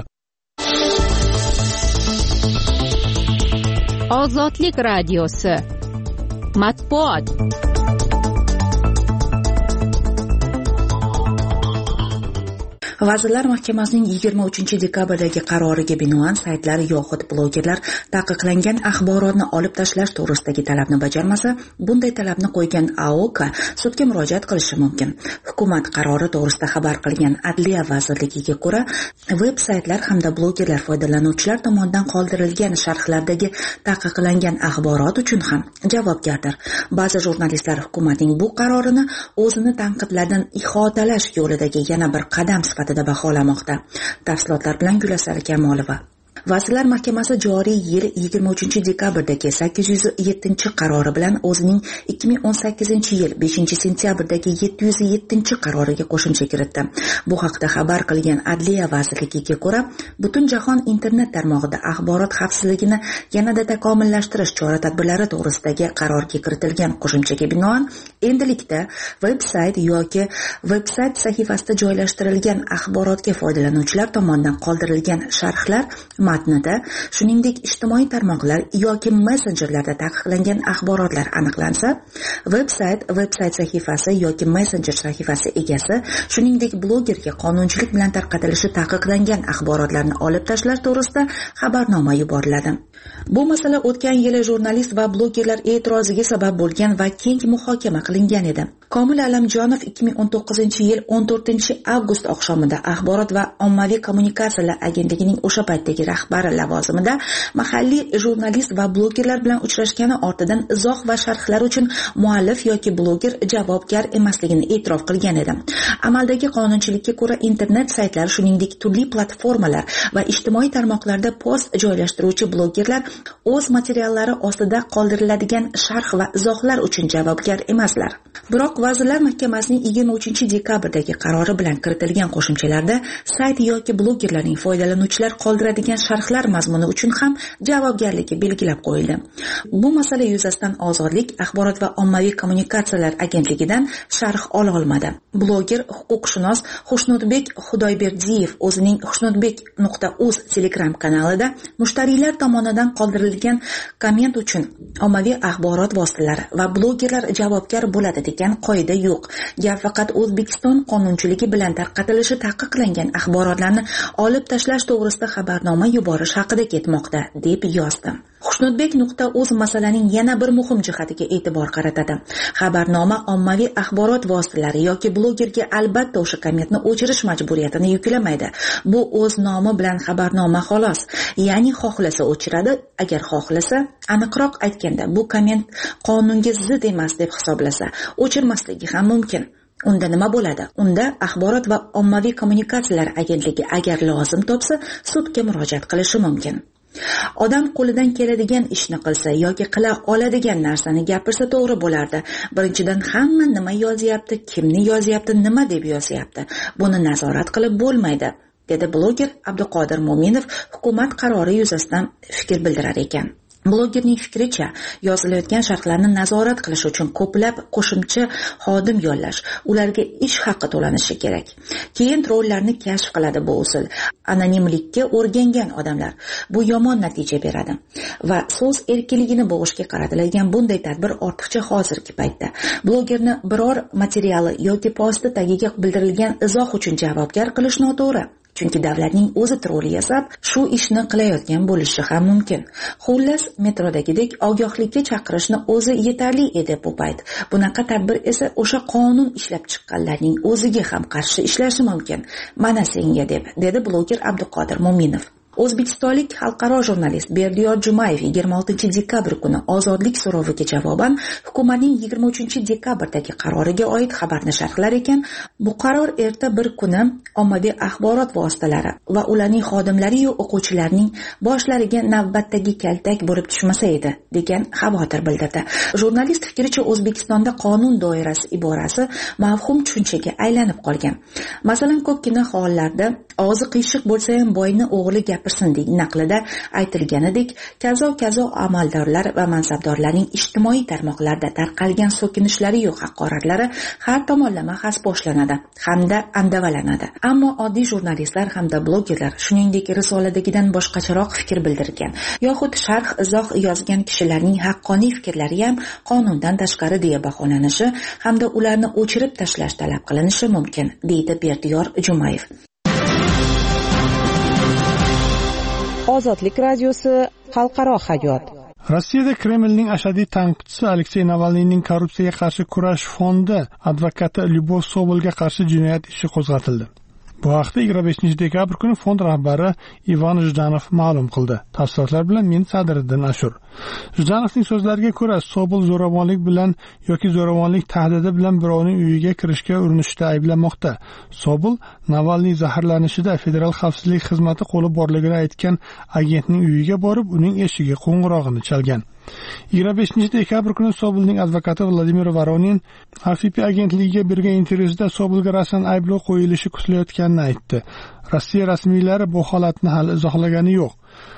Ozodlik radiosi matbuot. Vazirlar Mahkamasining 23-dekabrdagi qaroriga binoan saytlar yoxud blogerlar taqiqlangan axborotni olib tashlash to'g'risidagi talabni bajarmasa, bunday talabni qo'ygan AOK sudga murojaat qilishi mumkin. Hukumat qarori to'g'risida xabar qilgan Adliya vazirligiga ko'ra, veb-saytlar hamda blogerlar foydalanuvchilar tomonidan qoldirilgan sharhlardagi taqiqlangan axborot uchun ham javobgardir. Ba'zi jurnalistlar hukumatning bu qarorini o'zini tanqidlardan ihotalash yo'lidagi yana bir qadam sifatida baholamoqda. Tafsilotlar bilan Gulasar Kamolova. Vazirlar Mahkamasi joriy yil 23-dekabrdagi 807-qarori bilan o'zining 2018-yil 5-sentyabrdagi 707-qaroriga qo'shimcha kiritdi. Bu haqda xabar qilgan Adliya vazirligiga ko'ra, butun jahon internet tarmog'ida axborot xavfsizligini yanada takomillashtirish chora-tadbirlari to'g'risidagi qarorga kiritilgan qo'shimchaga binoan endilikda veb-sayt yoki veb-sayt sahifasida joylashtirilgan axborotga foydalanuvchilar tomonidan qoldirilgan sharhlar matnida, shuningdek ijtimoiy tarmoqlar yoki messenjerlarda taqiqlangan axborotlar aniqlansa, veb-sayt sahifasi yoki messenjer sahifasi egasi, shuningdek blogerga qonunchilik bilan tarqatilishi taqiqlangan axborotlarni olib tashlash to'g'risida xabarnoma yuboriladi. Bu masala o'tgan yili jurnalist va blogerlar e'tiroziga sabab bo'lgan va keng muhokama qilingan edi. Komil Alamjonov 2019-yil 14-avgust oqshomida Axborot va ommaviy kommunikatsiyalar agentligining o'sha paytdagi rahbari lavozimida mahalliy jurnalist va blogerlar bilan uchrashgani ortidan izoh va sharhlar uchun muallif yoki bloger javobgar emasligini e'tirof qilgan edi. Amaldagi qonunchilikka ko'ra internet saytlar, shuningdek turli platformalar va ijtimoiy tarmoqlarda post joylashtiruvchi blogerlar o'z materiallari ostida qoldiriladigan sharh va izohlar uchun javobgar emaslar. Biroq Vazirlar Mahkamasining 23-dekabrdagi qarori bilan kiritilgan qo'shimchalarda sayt yoki blogerlarning foydalanuvchilar qoldiradigan sharhlar mazmuni uchun ham javobgarligi belgilab qo'yildi. Bu masala yuzasidan Ozodlik axborot va ommaviy kommunikatsiyalar agentligidan sharh ola olmadi. Bloger, huquqshunos Xushnudbek Xudoyberdiyev o'zining xushnudbek.uz Telegram kanalida mushtariylar tomonidan qoldirilgan komment uchun ommaviy axborot vositalari va blogerlar javobgar bo'ladi degan qoida yo'q. Gap faqat O'zbekiston qonunchiligi bilan tarqatilishi taqiqlangan axborotlarni olib tashlash to'g'risida xabarnoma yuborish haqida ketmoqda, deb yozdi. Xushnudbek.uz masalaning yana bir muhim jihatiga e'tibor qaratadi. Xabarnoma ommaviy axborot vositalari yoki blogerga albatta o'sha kommentni o'chirish majburiyatini yuklamaydi. Bu o'z nomi bilan xabarnoma xolos. Ya'ni xohlasa o'chiradi, agar xohlasa, aniqroq aytganda bu komment qonunga zid emas deb hisoblasa, o'chirmasligi ham mumkin. Unda nima bo'ladi? Unda axborot va ommaviy kommunikatsiyalar agentligi agar lozim topsa, sudga murojaat qilishi mumkin. Odam qo'lidan keladigan ishni qilsa yoki qila oladigan narsani gapirsa to'g'ri bo'lardi. Birinchidan hamma nima yozyapti, kimni yozyapti, nima deb yozyapti. Buni nazorat qilib bo'lmaydi, dedi bloger Abduqodir Mo'minov hukumat qarori yuzasidan fikr bildirar ekan. Blogerning fikricha, yozilayotgan sharhlarni nazorat qilish uchun ko'plab qo'shimcha xodim yollash, ularga ish haqi to'lanishi kerak. Keyin trollarni kashf qiladi bu usul. Anonimlikka o'rgangan odamlar bu yomon natija beradi va so'z erkinligini bo'g'ishga qaratiladigan bunday tadbir ortiqcha hozirgi paytda. Blogerni biror materiali yoki posti tagiga bildirilgan izoh uchun javobgar qilish noto'g'ri. Chunki davlatning o'zi trol yasab, shu ishni qilayotgan bo'lishi ham mumkin. Xullas, metrodagidek ogohlikka chaqirishni o'zi yetarli edi bu payt. Bunaqa tadbir esa o'sha qonun ishlab chiqqanlarning o'ziga ham qarshi ishlashi mumkin. Mana senga deb, dedi bloger Abduqodir Mo'minov. O'zbekistonlik xalqaro jurnalist Berdiyor Jumayev 26-dekabr kuni ozodlik so'roviga javoban hukumatning 23-dekabrdagi qaroriga oid xabarni sharhlar ekan, bu qaror erta bir kuni ommaviy axborot vositalari va ularning xodimlari va o'quvchilarining boshlariga navbatdagi kaltak bo'lib tushmasa edi, degan xavotir bildirdi. Jurnalist fikricha, O'zbekistonda qonun doirasi iborasi mavhum tushunchaga aylanib qolgan. Masalan, ko'pgina hollarda og'zi qiyshiq bo'lsa ham boyni o'g'li gapirsin naqlida aytilganidek, kazo amaldorlar va mansabdorlarning ijtimoiy tarmoqlarda tarqalgan so'kinishlari yo'q haqoratlari har tomonlama xas boshlanadi hamda andavalanadi. Ammo oddiy jurnalistlar hamda blogerlar, shuningdek risoladagidan boshqacharoq fikr bildirgan yoxud sharh izoh yozgan kishilarning haqqoniy fikrlari ham qonundan tashqari deya baholanishi hamda ularni o'chirib tashlash talab qilinishi mumkin, deydi Berdiyor Jumayev. Ozodlik radiosi xalqaro hayot. Rossiyada Kremlning ashaddiy tanqidchisi Aleksey Navalniyning korrupsiyaga qarshi kurash fondi advokati Lyubov Sobolga qarshi jinoyat ishi qo'zg'atildi. Bu haqda 25-dekabr kuni fond rahbari Ivan Zhdanov ma'lum qildi. Tafsilotlar bilan men Sadriddin Ashur. Zhdanovning so'zlariga ko'ra, Sobol zo'ravonlik bilan yoki zo'ravonlik tahdidi bilan birovning uyiga kirishga urinishda ayblanmoqda. Sobol Navalniy zaharlanishida Federal xavfsizlik xizmati qo'li borligini aytgan agentning uyiga borib, uning eshigiga qo'ng'irog'ini chalgan. 25-dekabr kuni Sobolning advokati Vladimir Voronin RFP agentligiga bergan intervyusida Sobolga rasman ayblov qo'yilishi kutilayotganini aytdi. Rossiya rasmiylari bu holatni hali izohlagani yo'q.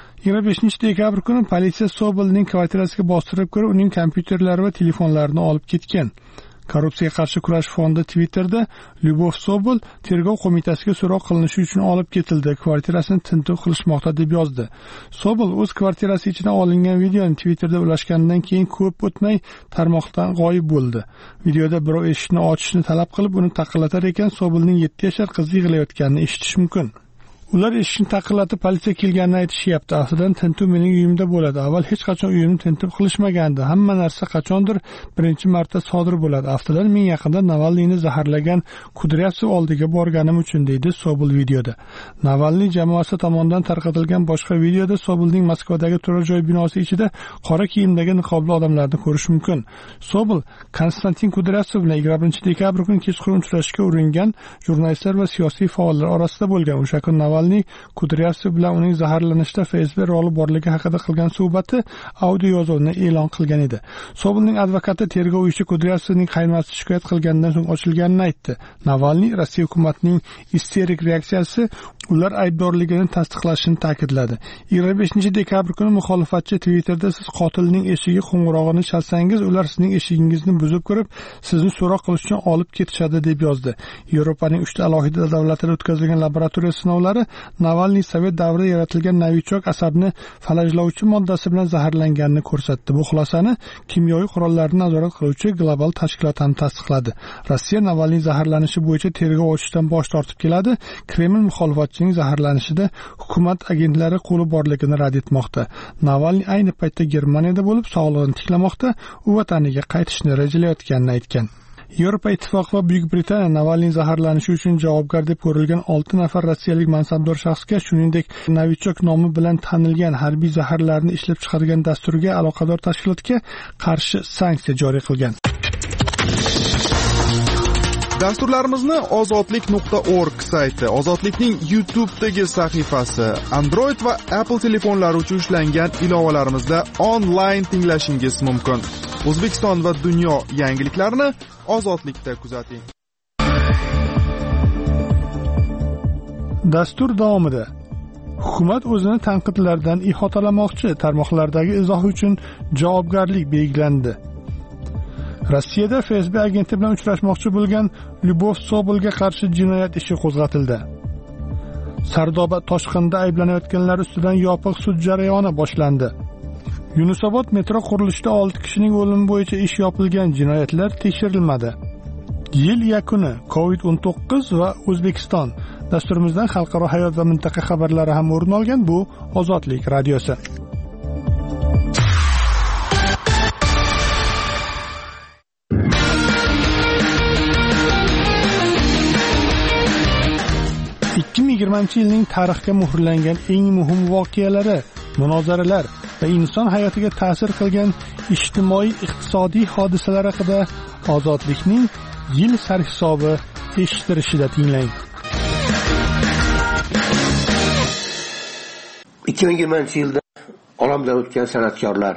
25-dekabr kuni politsiya Sobolning kvartirasiga bostirib kirib, uning kompyuterlari va telefonlarini olib ketgan. Korrupsiyaga qarshi kurash fondi Twitterda Lyubov Sobol tergov qo'mitasiga so'roq qilinishi uchun olib ketildi, kvartirasini tintuv qilishmoqda deb yozdi. Sobol o'z kvartirasi ichidan olingan videoni Twitterda ulashganidan keyin ko'p o'tmay tarmoqdan g'oyib bo'ldi. Videoda birov eshikni ochishni talab qilib, uni taqillatar ekan, Sobolning 7 yashar qizi yig'layotganini eshitish mumkin. Ular eshikni taqillatib politsiya kelganini aytishyapti. Aftidan tintuv mening uyimda bo'ladi. Avval hech qachon uyimni tintuv qilishmagandi. Hamma narsa qachondir birinchi marta sodir bo'ladi. Aftidan men yaqinda Navalniyni zaharlagan Kudryavsev oldiga borganim uchun, deydi Sobol videoda. Navalniy jamoasi tomonidan tarqatilgan boshqa videoda Sobolning Moskvadagi turar joy binosi ichida qora kiyimdagi niqobli odamlarni ko'rish mumkin. Sobol Konstantin Kudryavsev bilan 21-dekabr kuni kechqurun uchrashishga uringan jurnalistlar va siyosiy faollar orasida bo'lgan. O'sha kuni Navalniy Kudryavsev bilan uning zaharlanishda FSB roli borligi haqida qilgan suhbati audio yozuvini e'lon qilgan edi. Sobolning advokati tergov ishi Kudryavsevning qaynotasi shikoyat qilganidan so'ng ochilganini aytdi. Navalniy Rossiya hukumatining isterik reaksiyasi ular aybdorligini tasdiqlashini ta'kidladi. 25-dekabr kuni muxolifatchi Twitterda siz qotilning eshigiga qo'ng'irog'ini chalsangiz, ular sizning eshigingizni buzib kirib, sizni so'roq qilish uchun olib ketishadi deb yozdi. Yevropaning 3 ta alohida davlatlarda o'tkazilgan laboratoriya sinovlari Navalniy Sovet davrida yaratilgan novichok asabni falajlovchi moddasi bilan zaharlanganini ko'rsatdi. Bu xulosani kimyoviy qurollarni nazorat qiluvchi global tashkilot ham tasdiqladi. Rossiya Navalniy zaharlanishi bo'yicha tergov ochishdan bosh tortib keladi. Kreml muxolifatchining zaharlanishida hukumat agentlari qo'li borligini rad etmoqda. Navalniy ayni paytda Germaniyada bo'lib, sog'lig'ini tiklamoqda, u vataniga qaytishni rejalayotganini aytgan. Yevropa Ittifoqi va Buyuk Britaniya Navalniy zaharlanishi uchun javobgar deb ko'rilgan 6 nafar rossiyalik mansabdor shaxsga, shuningdek novichok nomi bilan tanilgan harbiy zaharlarni ishlab chiqargan dasturga aloqador tashkilotga qarshi sanksiya joriy qilgan. Dasturlarimizni ozodlik.org sayti, Ozodlikning YouTube'dagi sahifasi, Android va Apple telefonlari uchun ishlangan ilovalarimizda onlayn tinglashingiz mumkin. O'zbekiston va dunyo yangiliklarini Ozodlikda kuzating. Dastur davomida hukumat o'zini tanqidlardan ihotalamoqchi tarmoqlardagi izohi uchun javobgarlik belgilandi. Rossiyada FSB agenti bilan uchrashmoqchi bo'lgan Lyubov Sobolga qarshi jinoyat ishi qo'zg'atildi. Sardoba toshqinda ayblanayotganlar ustidan yopiq sud jarayoni boshlandi. Yunusobod metro qurilishida 6 kishining o'limi bo'yicha ish yopilgan, jinoyatlar tekshirilmadi. Yil yakuni, COVID-19 va O'zbekiston. Dasturimizdan xalqaro hayot va mintaqa xabarlari ham o'rin olgan. Bu Ozodlik radiosi. yilning tarixga muhrlangan eng muhim voqealari, munozaralar va inson hayotiga ta'sir qilgan ijtimoiy-iqtisodiy hodisalar haqida Ozodlikning yil sarhisobi eshittirishida tinglang. 2020-yilda olamdan o'tgan san'atkorlar,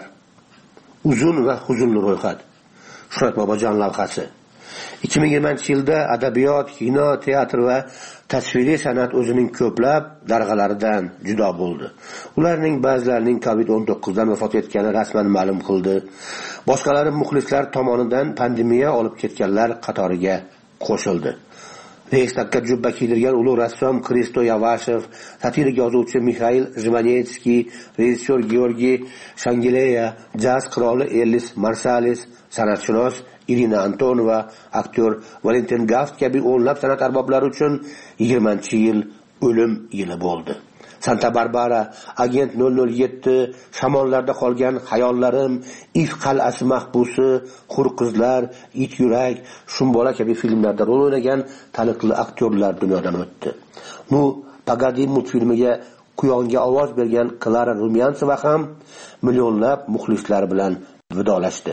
uzun va huzunli ro'yxat. Shuhrat Bobojon lavhasi. 2020-yilda adabiyot, kino, teatr va tasviriy san'at o'zining ko'plab darg'alaridan judo bo'ldi. Ularning ba'zilarining COVID-19 dan vafot etgani rasman ma'lum qildi. Boshqalari muxlislar tomonidan pandemiya olib ketganlar qatoriga qo'shildi. Reichstagga jubba kiydirgan ulug' rassom Kristo Yavashev, satirik yozuvchi Mikhail Zhvanetskiy, rejissyor Georgiy Shangileya, jaz qiroli Ellis Marsalis, san'atshunos Irina Antonova, aktyor Valentin Gaft kabi o'nlab san'at arboblari uchun 20-yil o'lim yili bo'ldi. Santa Barbara, Agent 007, Shamollarda qolgan hayollarim, If qal'asi mahbusi, Hur qizlar, It yurak, Shumbola kabi filmlarda rol o'ynagan taniqli aktyorlar dunyodan o'tdi. Pagadi multfilmiga quyonga ovoz bergan Klara Rumyantseva ham millionlab muxlislar bilan vidolashdi.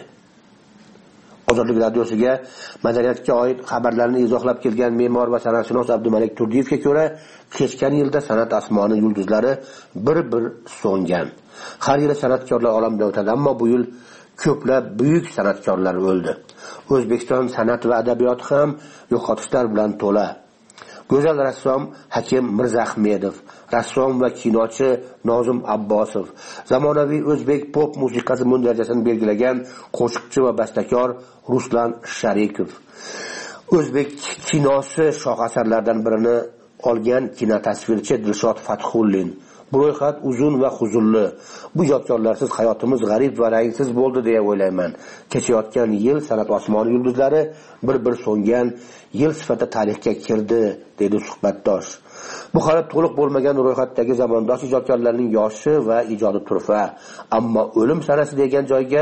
Ozodlik radiosiga madaniyatga oid xabarlarni izohlab kelgan me'mor va san'atshunos Abdumalik Turdiyevga ko'ra, kechgan yilda san'at asmoni yulduzlari bir-bir so'ngan. Har yili san'atkorlar olamdan o'tadi, ammo bu yil ko'plab buyuk san'atkorlar o'ldi. O'zbekiston san'at va adabiyoti ham yo'qotishlar bilan to'la. Go'zal rassom Hakim Mirzahmedov, rassom va kinochi Nozim Abbosov, zamonaviy o'zbek pop musiqasi darajasini belgilagan qo'shiqchi va bastakor Ruslan Sharikov, o'zbek kinosi shoh asarlaridan birini olgan kinotasvirchi Dilshod Fathullin. Bu ro'yxat uzun va huzunli. Bu yodgorlarsiz hayotimiz g'arib va rangsiz bo'ldi deya o'ylayman. Kechayotgan yil san'at osmoni yulduzlari bir-bir so'ngan yil sifatida tarixga kirdi, dedi suhbatdosh. Bu hali to'liq bo'lmagan ro'yxatdagi zamondosh ijodkorlarning yoshi va ijodi turfa, ammo o'lim sanasi degan joyga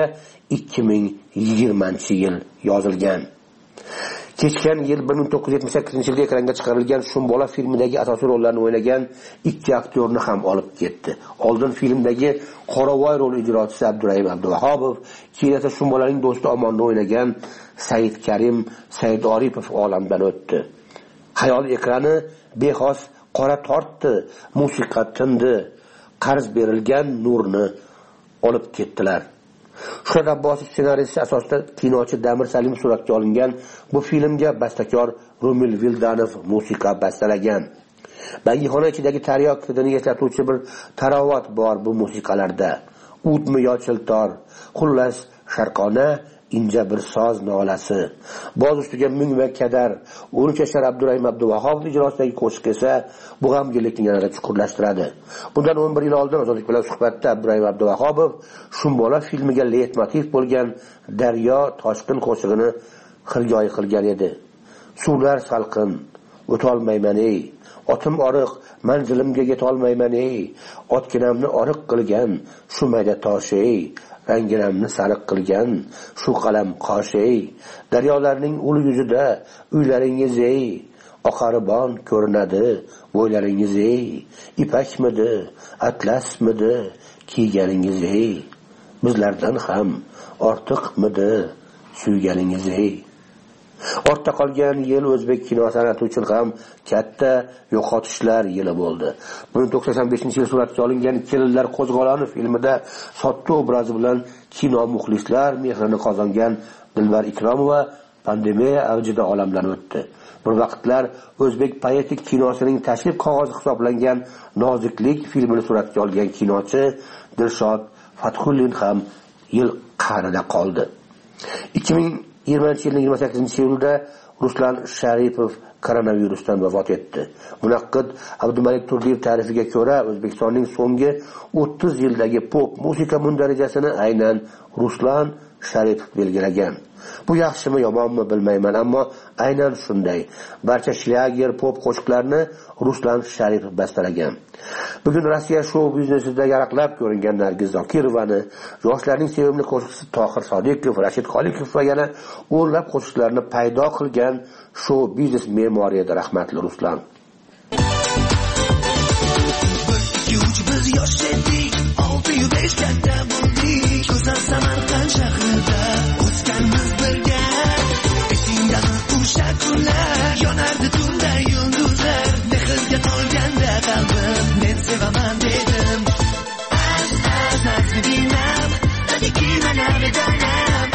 2020-yil yozilgan. Kechgan yil 1978-yilda ekranga chiqarilgan Shumbola filmidagi asosiy rollarni o'ynagan 2 aktyorni ham olib ketdi. Oldin filmdagi Qoravoy rol ijrochisi Abdurahim Abduvahobov, keyin esa Shumbolaning do'sti Omonni o'ynagan Said Karim Said Oripov olamdan o'tdi. Xayol ekrani bexos qora tortdi, musiqa tindi, qarz berilgan nurni olib ketdilar. Shuhrat Abbosov ssenariysi asosida kinochi Damir Salim suratga olingan bu filmga bastakor Rumil Vildanov musiqa bastalagan. Bangixona ichidagi taryok hidini eslatuvchi bir tarovat bor bu musiqalarda. Udmi yo chiltor, xullas sharqona inja bir soz nolasi. Boz ustiga mung va kadar. 13 yashar Abdurahim Abduvahobov ijrosidagi qo'shiq esa bu g'amginlikni yanada chuqurlashtiradi. Bundan 11 yil oldin Ozodlik bilan suhbatda Abdurahim Abduvahobov Shumbola filmiga leitmotiv bo'lgan Daryo toshqin qo'shig'ini xirgoyi qilgan edi. Suvlar salqin, o'tolmayman ey. Otim oriq, manzilimga yetolmayman ey. Otginamni oriq qilgan shu mayda tosh ey. Ranginamni sariq qilgan shu qalam qosh ey. Daryolarning ul yuzida uylaringiz ey. Oqaribon ko'rinadi bo'ylaringiz ey. Ipakmidi, atlasmidi kiyganingiz ey. Bizlardan ham ortiqmidi suyganingiz ey. Ortda qolgan yil o'zbek kino san'ati uchun ham katta yo'qotishlar yili bo'ldi. 1985-yil suratga olingan Kellinlar qo'zg'oloni filmida sodda obrazi bilan kino muxlislar mehrini qozongan Dilbar Ikromova pandemiya avjida olamdan o'tdi. Bir vaqtlar o'zbek poetik kinosining tashrif qog'ozi hisoblangan Noziklik filmini suratga olgan kinochi Dilshod Fathullin ham yil qa'rida qoldi. 2020-yilning 28-iyulida Ruslan Sharipov koronavirusdan vafot etdi. Munaqqid Abdumalik Turdiyev ta'rifiga ko'ra, O'zbekistonning so'nggi 30 yildagi pop musiqa mundarajasini aynan Ruslan Sharipov belgilagan. Bu yaxshimi yomonmi bilmayman, ammo aynan shunday. Barcha shlager pop qo'shiqlarini Ruslan Sharipov bastalagan. Bugun Rossiya shou biznesida yaraqlab ko'ringan Nargiz Zokirovani, yoshlarning sevimli qo'shiqchisi Tohir Sodiqov, Rashid Qolikov va yana o'nlab qo'shiqlarni paydo qilgan shou biznes me'mori edi rahmatli Ruslan. Biz yosh edik, 6-5 katta bo'ldik, go'zal Samarqand shahrida o'sganmiz birga. Esingdami o'sha kunlar, yonardi tunda yulduzlar, mehrga to'lganda qalbim, men sevaman dedim. Nasibinam, dadiki mana bedanam,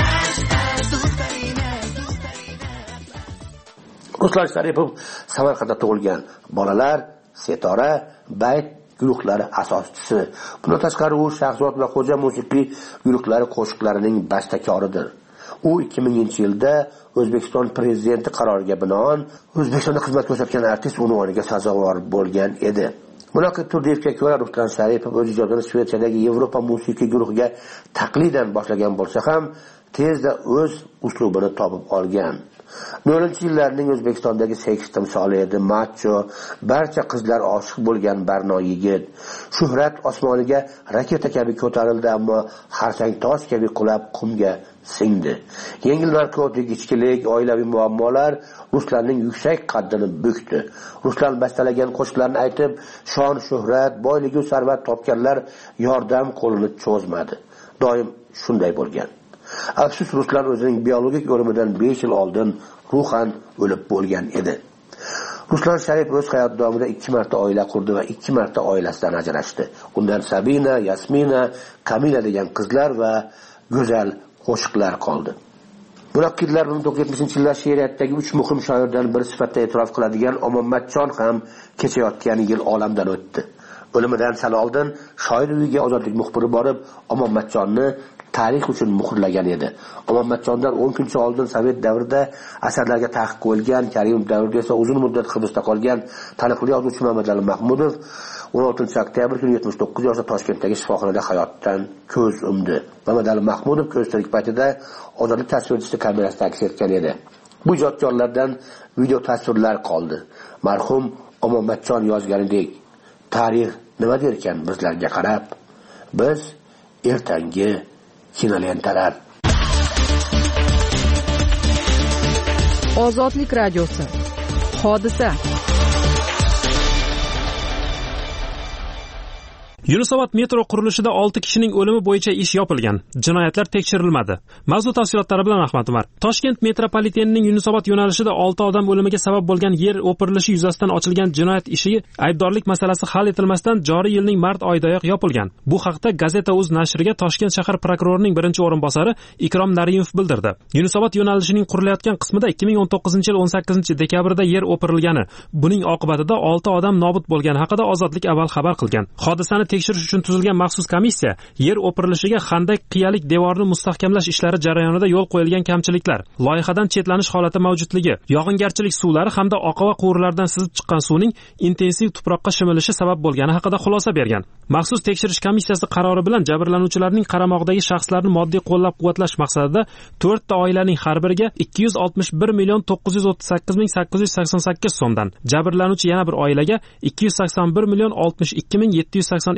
Ruslan Sharipov Samarqandda tug'ilgan. Bolalar, Setora, Bayt guruhlari asoschisi. Bundan tashqari u Shahzod va Xo'ja musiqiy guruhlari qo'shiqlarining bastakoridir. U 2000-yilda O'zbekiston prezidenti qaroriga binoan O'zbekistonda xizmat ko'rsatgan artist unvoniga sazovor bo'lgan edi. Munaqqid Turdiyevga ko'ra, Ruslan Sharipov o'z ijodini Shvetsiyadagi Yevropa musiqiy guruhiga taqlidan boshlagan bo'lsa ham, tezda o'z uslubini topib olgan. 90-yillarning O'zbekistondagi seks timsoli edi, macho, barcha qizlar oshiq bo'lgan Barno yigit. Shuhrat osmoniga raketa kabi ko'tarildi, ammo xarsang tosh kabi qulab qumga singdi. Yengil narkotik, ichkilik, oilaviy muammolar Ruslanning yuksak qaddini bukdi. Ruslan bastalagan qo'shiqlarni aytib, shon, shuhrat, boylik va sarvat topganlar yordam qo'lini cho'zmadi. Doim shunday bo'lgan. Afsus, Ruslan o'zining biologik o'limidan 5 yil oldin ruhan o'lib bo'lgan edi. Ruslan Sharipov o'z hayot davomida 2 marta oila qurdi va 2 marta oilasidan ajrashdi. Undan Sabina, Yasmina, Kamila degan qizlar va go'zal qo'shiqlar qoldi. Munaqqidlar 1970-yillar she'riyatdagi 3 muhim shoirdan biri sifatida e'tirof qiladigan Omonmatjon ham kechayotgan yil olamdan o'tdi. O'limidan sal oldin shoir uyiga ozodlik muxbiri borib, Omonmatjonni tarix uchun muhrlagan edi. Omonmatjondan 10 kun oldin Sovet davrida asarlarga taqiq qo'yilgan, Karimov davrida esa uzun muddat hibsda qolgan taniqli yozuvchi Mamadali Mahmudov 16-oktyabr kuni 79 yoshda Toshkentdagi shifoxonada hayotdan ko'z yumdi. Mamadali Mahmudov ko'z tirik paytida ozodlik tasvirchisi kamerasida aks etgan edi. Bu ijodkorlardan video tasvirlar qoldi. Marhum Omonmatjon yozganidek, tarix nima der ekan bizlarga qarab, biz ertangi kinolentalar. Ozodlik radiosi. Hodisa. Yunusobod metro qurilishida 6 kishining o'limi bo'yicha ish yopilgan. Jinoyatlar tekshirilmadi. Mavzu tafsilotlari bilan Ahmad Umar. Toshkent metropolitenining Yunusobod yo'nalishida 6 odam o'limiga sabab bo'lgan yer o'pirilishi yuzasidan ochilgan jinoyat ishi aybdorlik masalasi hal etilmasdan joriy yilning mart oyidayoq yopilgan. Bu haqda Gazeta.uz nashriga Toshkent shahar prokurorining birinchi o'rinbosari Ikrom Narimov bildirdi. Yunusobod yo'nalishining qurilayotgan qismida 2019-yil 18-dekabrda yer o'pirilgani, buning oqibatida 6 odam nobud bo'lgani haqida Ozodlik avval xabar qilgan. Hodisani tekshirish uchun tuzilgan maxsus komissiya yer o'pirilishiga xandak qiyalik devorni mustahkamlash ishlari jarayonida yo'l qo'yilgan kamchiliklar, loyihadan chetlanish holati mavjudligi, yog'ingarchilik suvlari hamda oqova quvurlardan sizib chiqqan suvning intensiv tuproqqa shimilishi sabab bo'lgani haqida xulosa bergan. Maxsus tekshirish komissiyasi qarori bilan jabrlanuvchilarning qaramog'idagi shaxslarni moddiy qo'llab-quvvatlash maqsadida 4 ta oilaning har biriga 261,938,888 so'mdan, jabrlanuvchi yana bir oilaga 281,62,782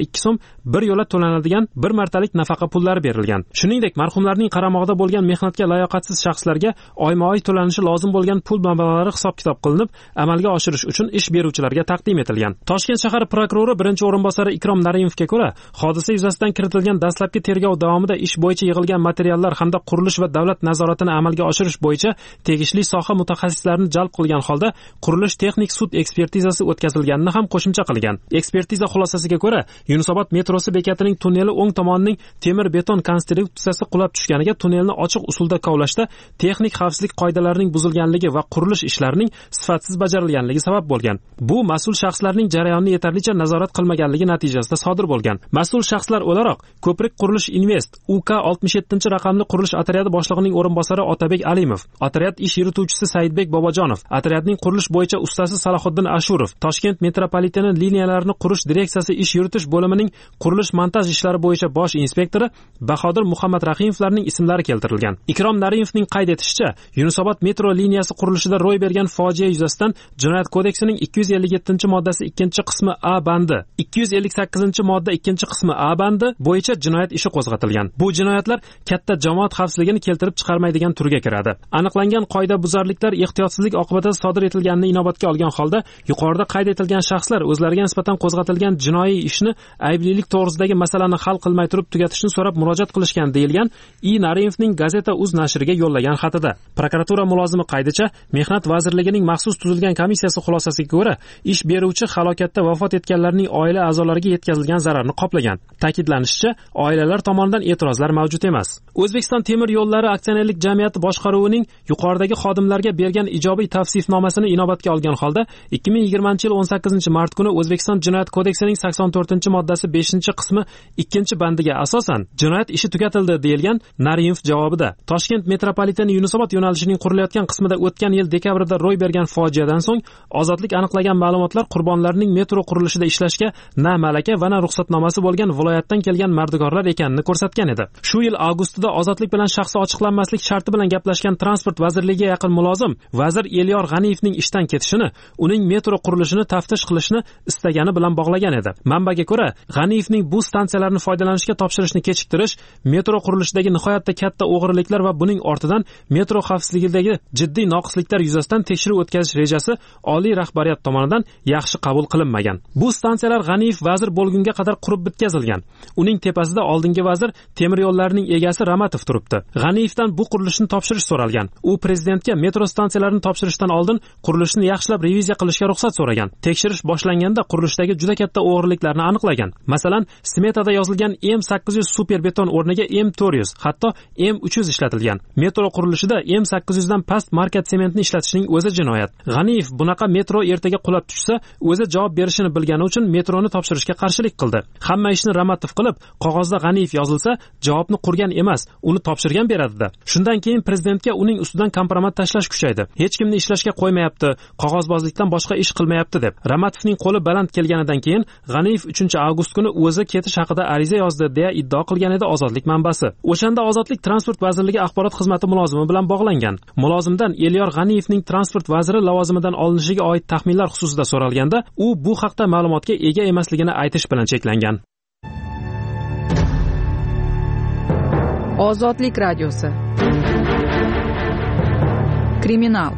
so'm bir yo'la to'lanadigan bir martalik nafaqa pullari berilgan. Shuningdek, marhumlarning qaramog'ida bo'lgan mehnatga layoqatsiz shaxslarga oyma-oy to'lanishi lozim bo'lgan pul mablag'lari hisob-kitob qilinib, amalga oshirish uchun ish beruvchilarga taqdim etilgan. Toshkent shahar prokurori birinchi o'rinbosari Ikrom Narimovga ko'ra, hodisa yuzasidan kiritilgan dastlabki tergov davomida ish bo'yicha yig'ilgan materiallar hamda qurilish va davlat nazoratini amalga oshirish bo'yicha tegishli soha mutaxassislarini jalb qilgan holda qurilish texnik sud ekspertizasi o'tkazilganini ham qo'shimcha qilgan. Ekspertiza xulosasiga ko'ra, Yunusobod metrosi bekatining tunneli o'ng tomonining temir beton konstruksiyasi qulab tushganiga tunnelni ochiq usulda kovlashda texnik xavfsizlik qoidalarining buzilganligi va qurilish ishlarining sifatsiz bajarilganligi sabab bo'lgan. Bu mas'ul shaxslarning jarayonni yetarlicha nazorat qilmaganligi natijasida sodir bo'lgan. Mas'ul shaxslar o'laroq Ko'prik qurilish invest UK 67-raqamli qurilish otryadi boshlig'ining o'rinbosari Otabek Alimov, otryad ish yurituvchisi Saidbek Bobojonov, otryadning qurilish bo'yicha ustasi Salohiddin Ashurov, Toshkent metropoliteni liniyalarini qurish direksiyasi ish yuritish bo'limining qurilish montaj ishlari bo'yicha bosh inspektori Bahodir Muhammad Rahimovlarning ismlari keltirilgan. Ikrom Narimovning qayd etishicha, Yunusobod metro liniyasi qurilishida ro'y bergan fojia yuzasidan Jinoyat kodeksining 257-moddasi 2-qismi A bandi, 258-modda 2-qismi A bandi bo'yicha jinoyat ishi qo'zg'atilgan. Bu jinoyatlar katta jamoat xavfsizligini keltirib chiqarmaydigan turga kiradi. Aniqlangan qoidabuzarliklar ehtiyotsizlik oqibatida sodir etilganini inobatga olgan holda yuqorida qayd etilgan shaxslar o'zlariga nisbatan qo'zg'atilgan jinoiy ishni ayblilik to'g'risidagi masalani hal qilmay turib tugatishni so'rab murojaat qilishgan deyilgan Narimovning Gazeta.uz nashriga yo'llagan xatida. Prokuratura mulozimi qaydicha, Mehnat vazirligining maxsus tuzilgan komissiyasi xulosasiga ko'ra, ish beruvchi halokatda vafot etganlarning oila a'zolariga yetkazilgan zararni qoplagan. Ta'kidlanishicha, oilalar tomonidan e'tirozlar mavjud emas. O'zbekiston temir yo'llari aksionerlik jamiyati boshqaruvining yuqoridagi xodimlarga bergan ijobiy tavsifnomasini inobatga olgan holda 2020-yil 18-mart kuni O'zbekiston Jinoyat kodeksining 84-moddasi 5-qismi 2-bandiga asosan jinoyat ishi tugatildi deyilgan Narimov javobida. Toshkent metropoliteni Yunusobod yo'nalishining qurilayotgan qismida o'tgan yil dekabrda ro'y bergan fojiadan so'ng ozodlik aniqlagan ma'lumotlar qurbonlarning metro qurilishida ishlashga na malaka va na ruxsatnomasi bo'lgan viloyatdan kelgan mardikorlar ekanini ko'rsatgan edi. Shu yil avgustida ozodlik bilan shaxsi ochiqlanmaslik sharti bilan gaplashgan transport vazirligiga yaqin mulozim vazir Elyor G'aniyevning ishdan ketishini, uning metro qurilishini taftish qilishni istagani bilan bog'lagan edi. Manbaga ko'ra, G'aniyevning bu stansiyalarni foydalanishga topshirishni kechiktirish, metro qurilishidagi nihoyatda katta o'g'riliklar va buning ortidan metro xavfsizligidagi jiddiy noqisliklar yuzasidan tekshiruv o'tkazish rejasi oliy rahbariyat tomonidan yaxshi qabul qilinmagan. Bu stansiyalar G'aniyev vazir bo'lgunga qadar qurib bitkazilgan. Uning tepasida oldingi vazir temir yo'llarining egasi Ramatov turibdi. G'aniyevdan bu qurilishni topshirish so'ralgan. U prezidentga metro stansiyalarini topshirishdan oldin qurilishni yaxshilab reviziya qilishga ruxsat so'ragan. Tekshirish boshlanganda qurilishdagi juda katta o'g'riliklarni aniqlagan. Masalan, smetada yozilgan M800 super beton o'rniga M400, hatto M300 ishlatilgan. Metro qurilishida M800 dan past marka sementni ishlatishning o'zi jinoyat. G'aniyev bunaqa metro ertaga qulab tushsa, o'zi javob berishini bilgani uchun metroni topshirishga qarshilik qildi. Hamma ishni Ramatov qilib, qog'ozda G'aniyev yozilsa, javobni qurgan emas, uni topshirgan beradi-da. Shundan keyin prezidentga uning ustidan kompromat tashlash kuchaydi. Hech kimni ishlashga qo'ymayapti, qog'ozbozlikdan boshqa ish qilmayapti deb. Ramatovning qo'li baland kelganidan keyin G'aniyev 3-avgust kuni o'zi ketish haqida ariza yozdi deya iddao qilgan edi Ozodlik manbasi. O'shanda Ozodlik transport vazirligi axborot xizmati mulozimi bilan bog'langan. Mulozimdan Elyor G'aniyevning transport vaziri lavozimidan olinishiga oid taxminlar xususida so'ralganda, u bu haqda ma'lumotga ega emasligini aytish bilan cheklangan. Ozodlik radiosi. Kriminal.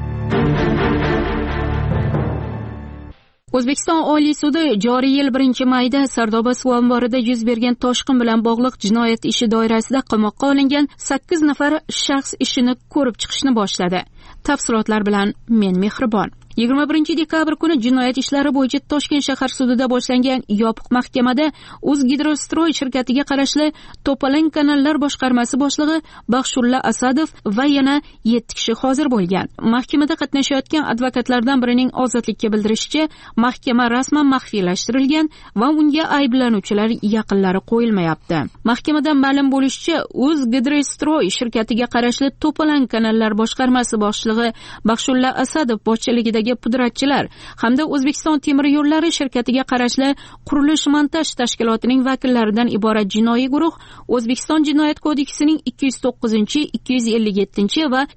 O'zbekiston Oliy sudi joriy yil 1-mayda Sardoba suv omborida yuz bergan toshqin bilan bog'liq jinoyat ishi doirasida qamoqqa olingan 8 nafar shaxs ishini ko'rib chiqishni boshladi. Tafsilotlar bilan men Mehribon. 21-dekabr kuni jinoyat ishlari bo'yicha Toshkent shahar sudida boshlangan yopiq mahkamada O'zgidrostroy shirkatiga qarashli To'palang kanallar boshqarmasi boshlig'i Baxshulla Asadov va yana 7 kishi hozir bo'lgan. Mahkamada qatnashayotgan advokatlardan birining ozodlikka bildirishicha, mahkama rasman maxfiylashtirilgan va unga ayblanuvchilar yaqinlari qo'yilmayapti. Mahkamadan ma'lum bo'lishicha, O'zgidrostroy shirkatiga qarashli To'palang kanallar boshqarmasi boshlig'i Baxshulla Asadov boshchiligidagi tumanidagi pudratchilar hamda O'zbekiston temir yo'llari shirkatiga qarashli qurilish montaj tashkilotining vakillaridan iborat jinoiy guruh O'zbekiston Jinoyat kodeksining 209, 257 va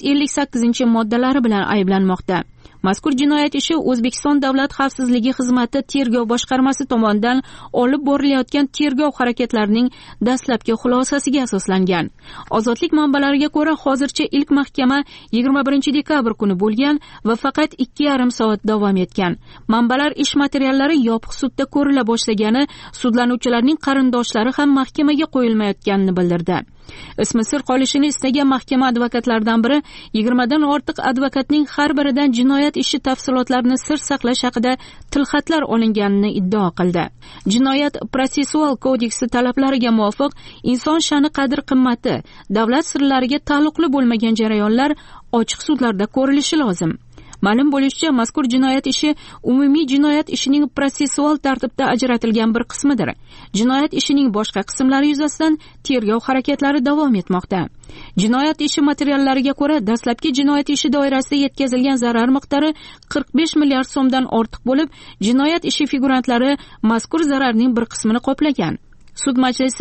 258 moddalari bilan ayblanmoqda. Mazkur jinoyat ishi O'zbekiston Davlat xavfsizligi xizmati tergov boshqarmasi tomonidan olib borilayotgan tergov harakatlarining dastlabki xulosasiga asoslangan. Ozodlik manbalariga ko'ra, hozircha ilk mahkama 21 dekabr kuni bo'lgan va faqat 2,5 soat davom etgan. Manbalar ish materiallari yopiq sudda ko'rila boshlagani, sudlanuvchilarning qarindoshlari ham mahkamaga qo'yilmayotganini bildirdi. Ismi sir qolishini istagan mahkama advokatlaridan biri 20 dan ortiq advokatning har biridan jinoyat ishi tafsilotlarini sir saqlash haqida tilxatlar olinganini iddao qildi. Jinoyat protsessual kodeksi talablariga muvofiq inson sha'ni qadr-qimmati, davlat sirlariga taalluqli bo'lmagan jarayonlar ochiq sudlarda ko'rilishi lozim. Ma'lum bo'lishicha, mazkur jinoyat ishi umumiy jinoyat ishining protsessual tartibda ajratilgan bir qismidir. Jinoyat ishining boshqa qismlari yuzasidan tergov harakatlari davom etmoqda. Jinoyat ishi materiallariga ko'ra, dastlabki jinoyat ishi doirasida yetkazilgan zarar miqdori 45 milliard so'mdan ortiq bo'lib, jinoyat ishi figurantlari mazkur zararning bir qismini qoplagan. Sud majlisi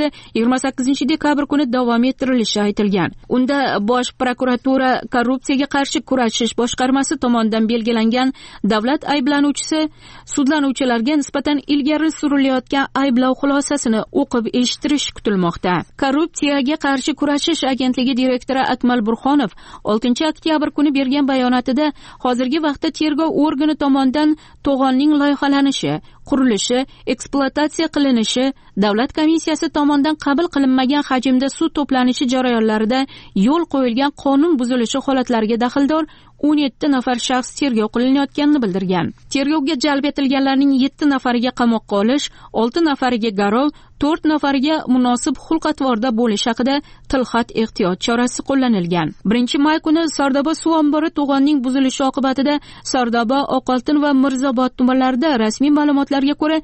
28 dekabr kuni davom ettirilishi aytilgan. Unda Bosh prokuratura korrupsiyaga qarshi kurashish boshqarmasi tomonidan belgilangan davlat ayblanuvchisi sudlanuvchilarga nisbatan ilgari surilayotgan ayblov xulosasini o'qib eshittirish kutilmoqda. Korrupsiyaga qarshi kurashish agentligi direktori Akmal Burxonov 6 oktyabr kuni bergan bayonotida hozirgi vaqtda tergov organi tomonidan to'g'onning loyihalanishi, qurilishi, ekspluatatsiya qilinishi, davlat komissiyasi tomonidan qabul qilinmagan hajmda suv to'planishi jarayonlarida yo'l qo'yilgan qonun buzilishi holatlariga daxldor 17 nafar shaxs tergov qilinayotganini bildirgan. Tergovga jalb etilganlarning 7 nafariga qamoqqa olish, 6 nafariga garov, 4 nafariga munosib xulq-atvorda bo'lish haqida tilxat ehtiyot chorasi qo'llanilgan. 1-may kuni Sardoba suv ombori to'g'onning buzilishi oqibatida Sardoba, Oqoltin va Mirzobod tumanlarida rasmiy ma'lumotlarga ko'ra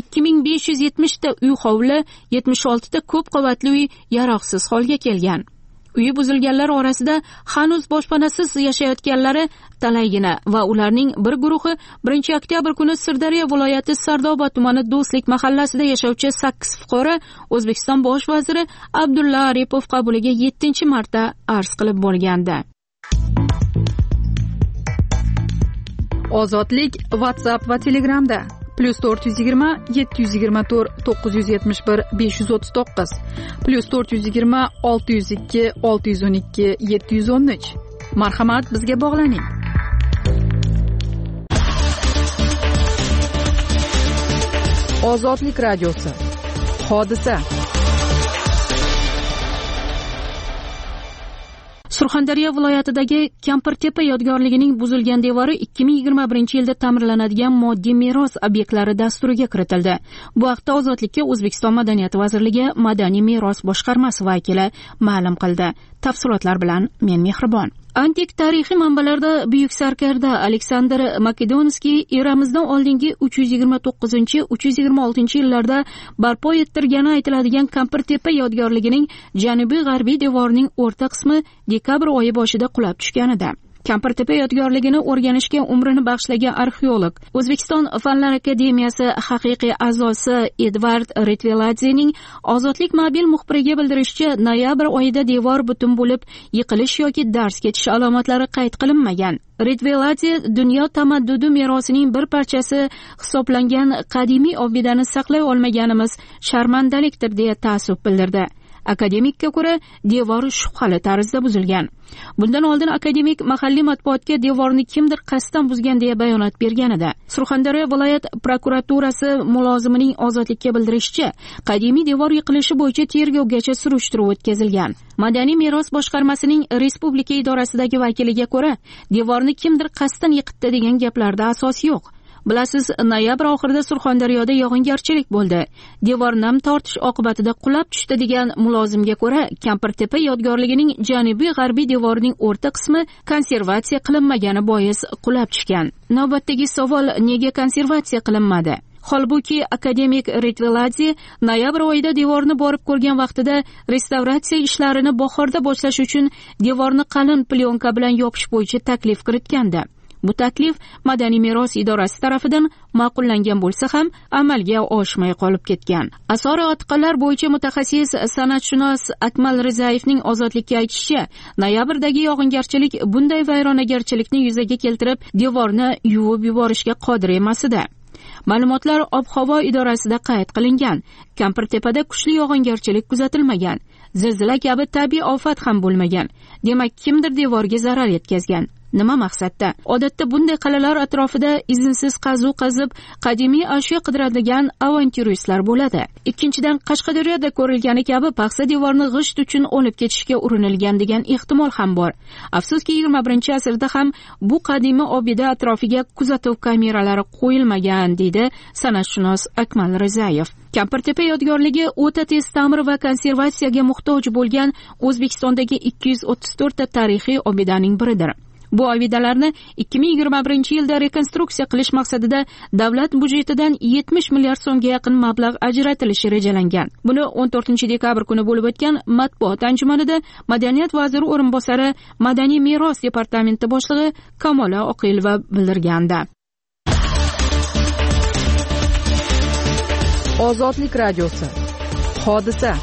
2570 ta uy hovli, 76 ta ko'p qavatli uy yaroqsiz holga kelgan. Uyi buzilganlar orasida hanuz boshpanasiz yashayotganlari talaygina va ularning bir guruhi 1 oktyabr kuni Sirdaryo viloyati Sardoba tumani Do'stlik mahallasida yashovchi 8 fuqaro O'zbekiston bosh vaziri Abdulla Aripov qabuliga 7-marta arz qilib bo'lgandi. Ozodlik WhatsApp va Telegramda +420 724 971 539 +420 602 612 713. Marhamat, bizga bog'laning. Ozodlik radiosi. Hodisa. Surxondaryo viloyatidagi Kampirtepa yodgorligining buzilgan devori 2021-yilda ta'mirlanadigan moddiy meros obyektlari dasturiga kiritildi. Bu haqda Ozodlikka O'zbekiston Madaniyat vazirligi Madaniy meros boshqarmasi vakili ma'lum qildi. Tafsilotlar bilan men Mehribon. Antik tarixiy manbalarda Buyuk sarkarda Aleksandr Makedonskiy eramizdan oldingi 329-326 yillarda barpo ettirgani aytiladigan Kampirtepa yodgorligining janubiy-g'arbiy devorining o'rta qismi dekabr oyi boshida qulab tushganida. Kampirtepa yodgorligini o'rganishga umrini bag'ishlagan arxeolog, O'zbekiston Fanlar akademiyasi haqiqiy a'zosi Edvard Ritveladzening Ozodlik mobil muxbiriga bildirishicha, noyabr oyida devor butun bo'lib yiqilish yoki dars ketish alomatlari qayd qilinmagan. Ritveladze dunyo tamaddudi merosining bir parchasi hisoblangan qadimiy obidani saqlay olmaganimiz sharmandalikdir deya ta'sub bildirdi. Akademikka ko'ra, devor shubhali tarzda buzilgan. Bundan oldin akademik mahalliy matbuotga devorni kimdir qasddan buzgan deya bayonot bergan edi. Surxondaryo viloyat prokuraturasi mulozimining Ozodlikka bildirishicha, qadimiy devor yiqilishi bo'yicha tergovgacha surishtiruv o'tkazilgan. Madaniy meros boshqarmasining respublika idorasidagi vakiliga ko'ra, devorni kimdir qasddan yiqitdi degan gaplarda asos yo'q. Bilasiz, noyabr oxirida Surxondaryoda yog'ingarchilik bo'ldi. Devor nam tortish oqibatida qulab tushdi degan mulozimga ko'ra, Kampirtepa yodgorligining janubiy-g'arbiy devorining o'rta qismi konservatsiya qilinmagani bois qulab tushgan. Navbatdagi savol, nega konservatsiya qilinmadi? Holbuki akademik Ritveladze noyabr oyida devorni borib ko'rgan vaqtida restavratsiya ishlarini bahorda boshlash uchun devorni qalin plyonka bilan yopish bo'yicha taklif kiritgandi. Bu taklif Madaniy meros idorasi tarafidan ma'qullangan bo'lsa ham amalga oshmay qolib ketgan. Asori otiqalar bo'yicha mutaxassis san'atshunos Akmal Rizayevning Ozodlikka aytishicha, noyabrdagi yog'ingarchilik bunday vayronagarchilikni yuzaga keltirib, devorni yuvib yuborishga qodir emas edi. Ma'lumotlar ob-havo idorasida qayd qilingan. Kampirtepada kuchli yog'ingarchilik kuzatilmagan. Zilzila kabi tabiiy ofat ham bo'lmagan. Demak, kimdir devorga zarar yetkazgan. Nima maqsadda? Odatda bunday qal'alar atrofida izinsiz qazuv qazib, qadimiy ashyo qidiradigan avantyuristlar bo'ladi. Ikkinchidan, Qashqadaryoda ko'rilgani kabi paxsa devorni g'isht uchun olib ketishga urinilgan degan ehtimol ham bor. Afsuski, 21-asrda ham bu qadimiy obida atrofiga kuzatuv kameralari qo'yilmagan, deydi san'atshunos Akmal Rizayev. Kampirtepa yodgorligi o'ta tez ta'mir va konservatsiyaga muhtoj bo'lgan O'zbekistondagi 234 ta tarixiy obidaning biridir. Bu obidalarni 2021-yilda rekonstruksiya qilish maqsadida davlat budjetidan 70 milliard so'mga yaqin mablag' ajratilishi rejalangan. Buni 14-dekabr kuni bo'lib o'tgan matbuot anjumanida Madaniyat vaziri o'rinbosari Madaniy meros departamenti boshlig'i Kamola Oqilova bildirgandi. Ozodlik radiosi. Hodisa.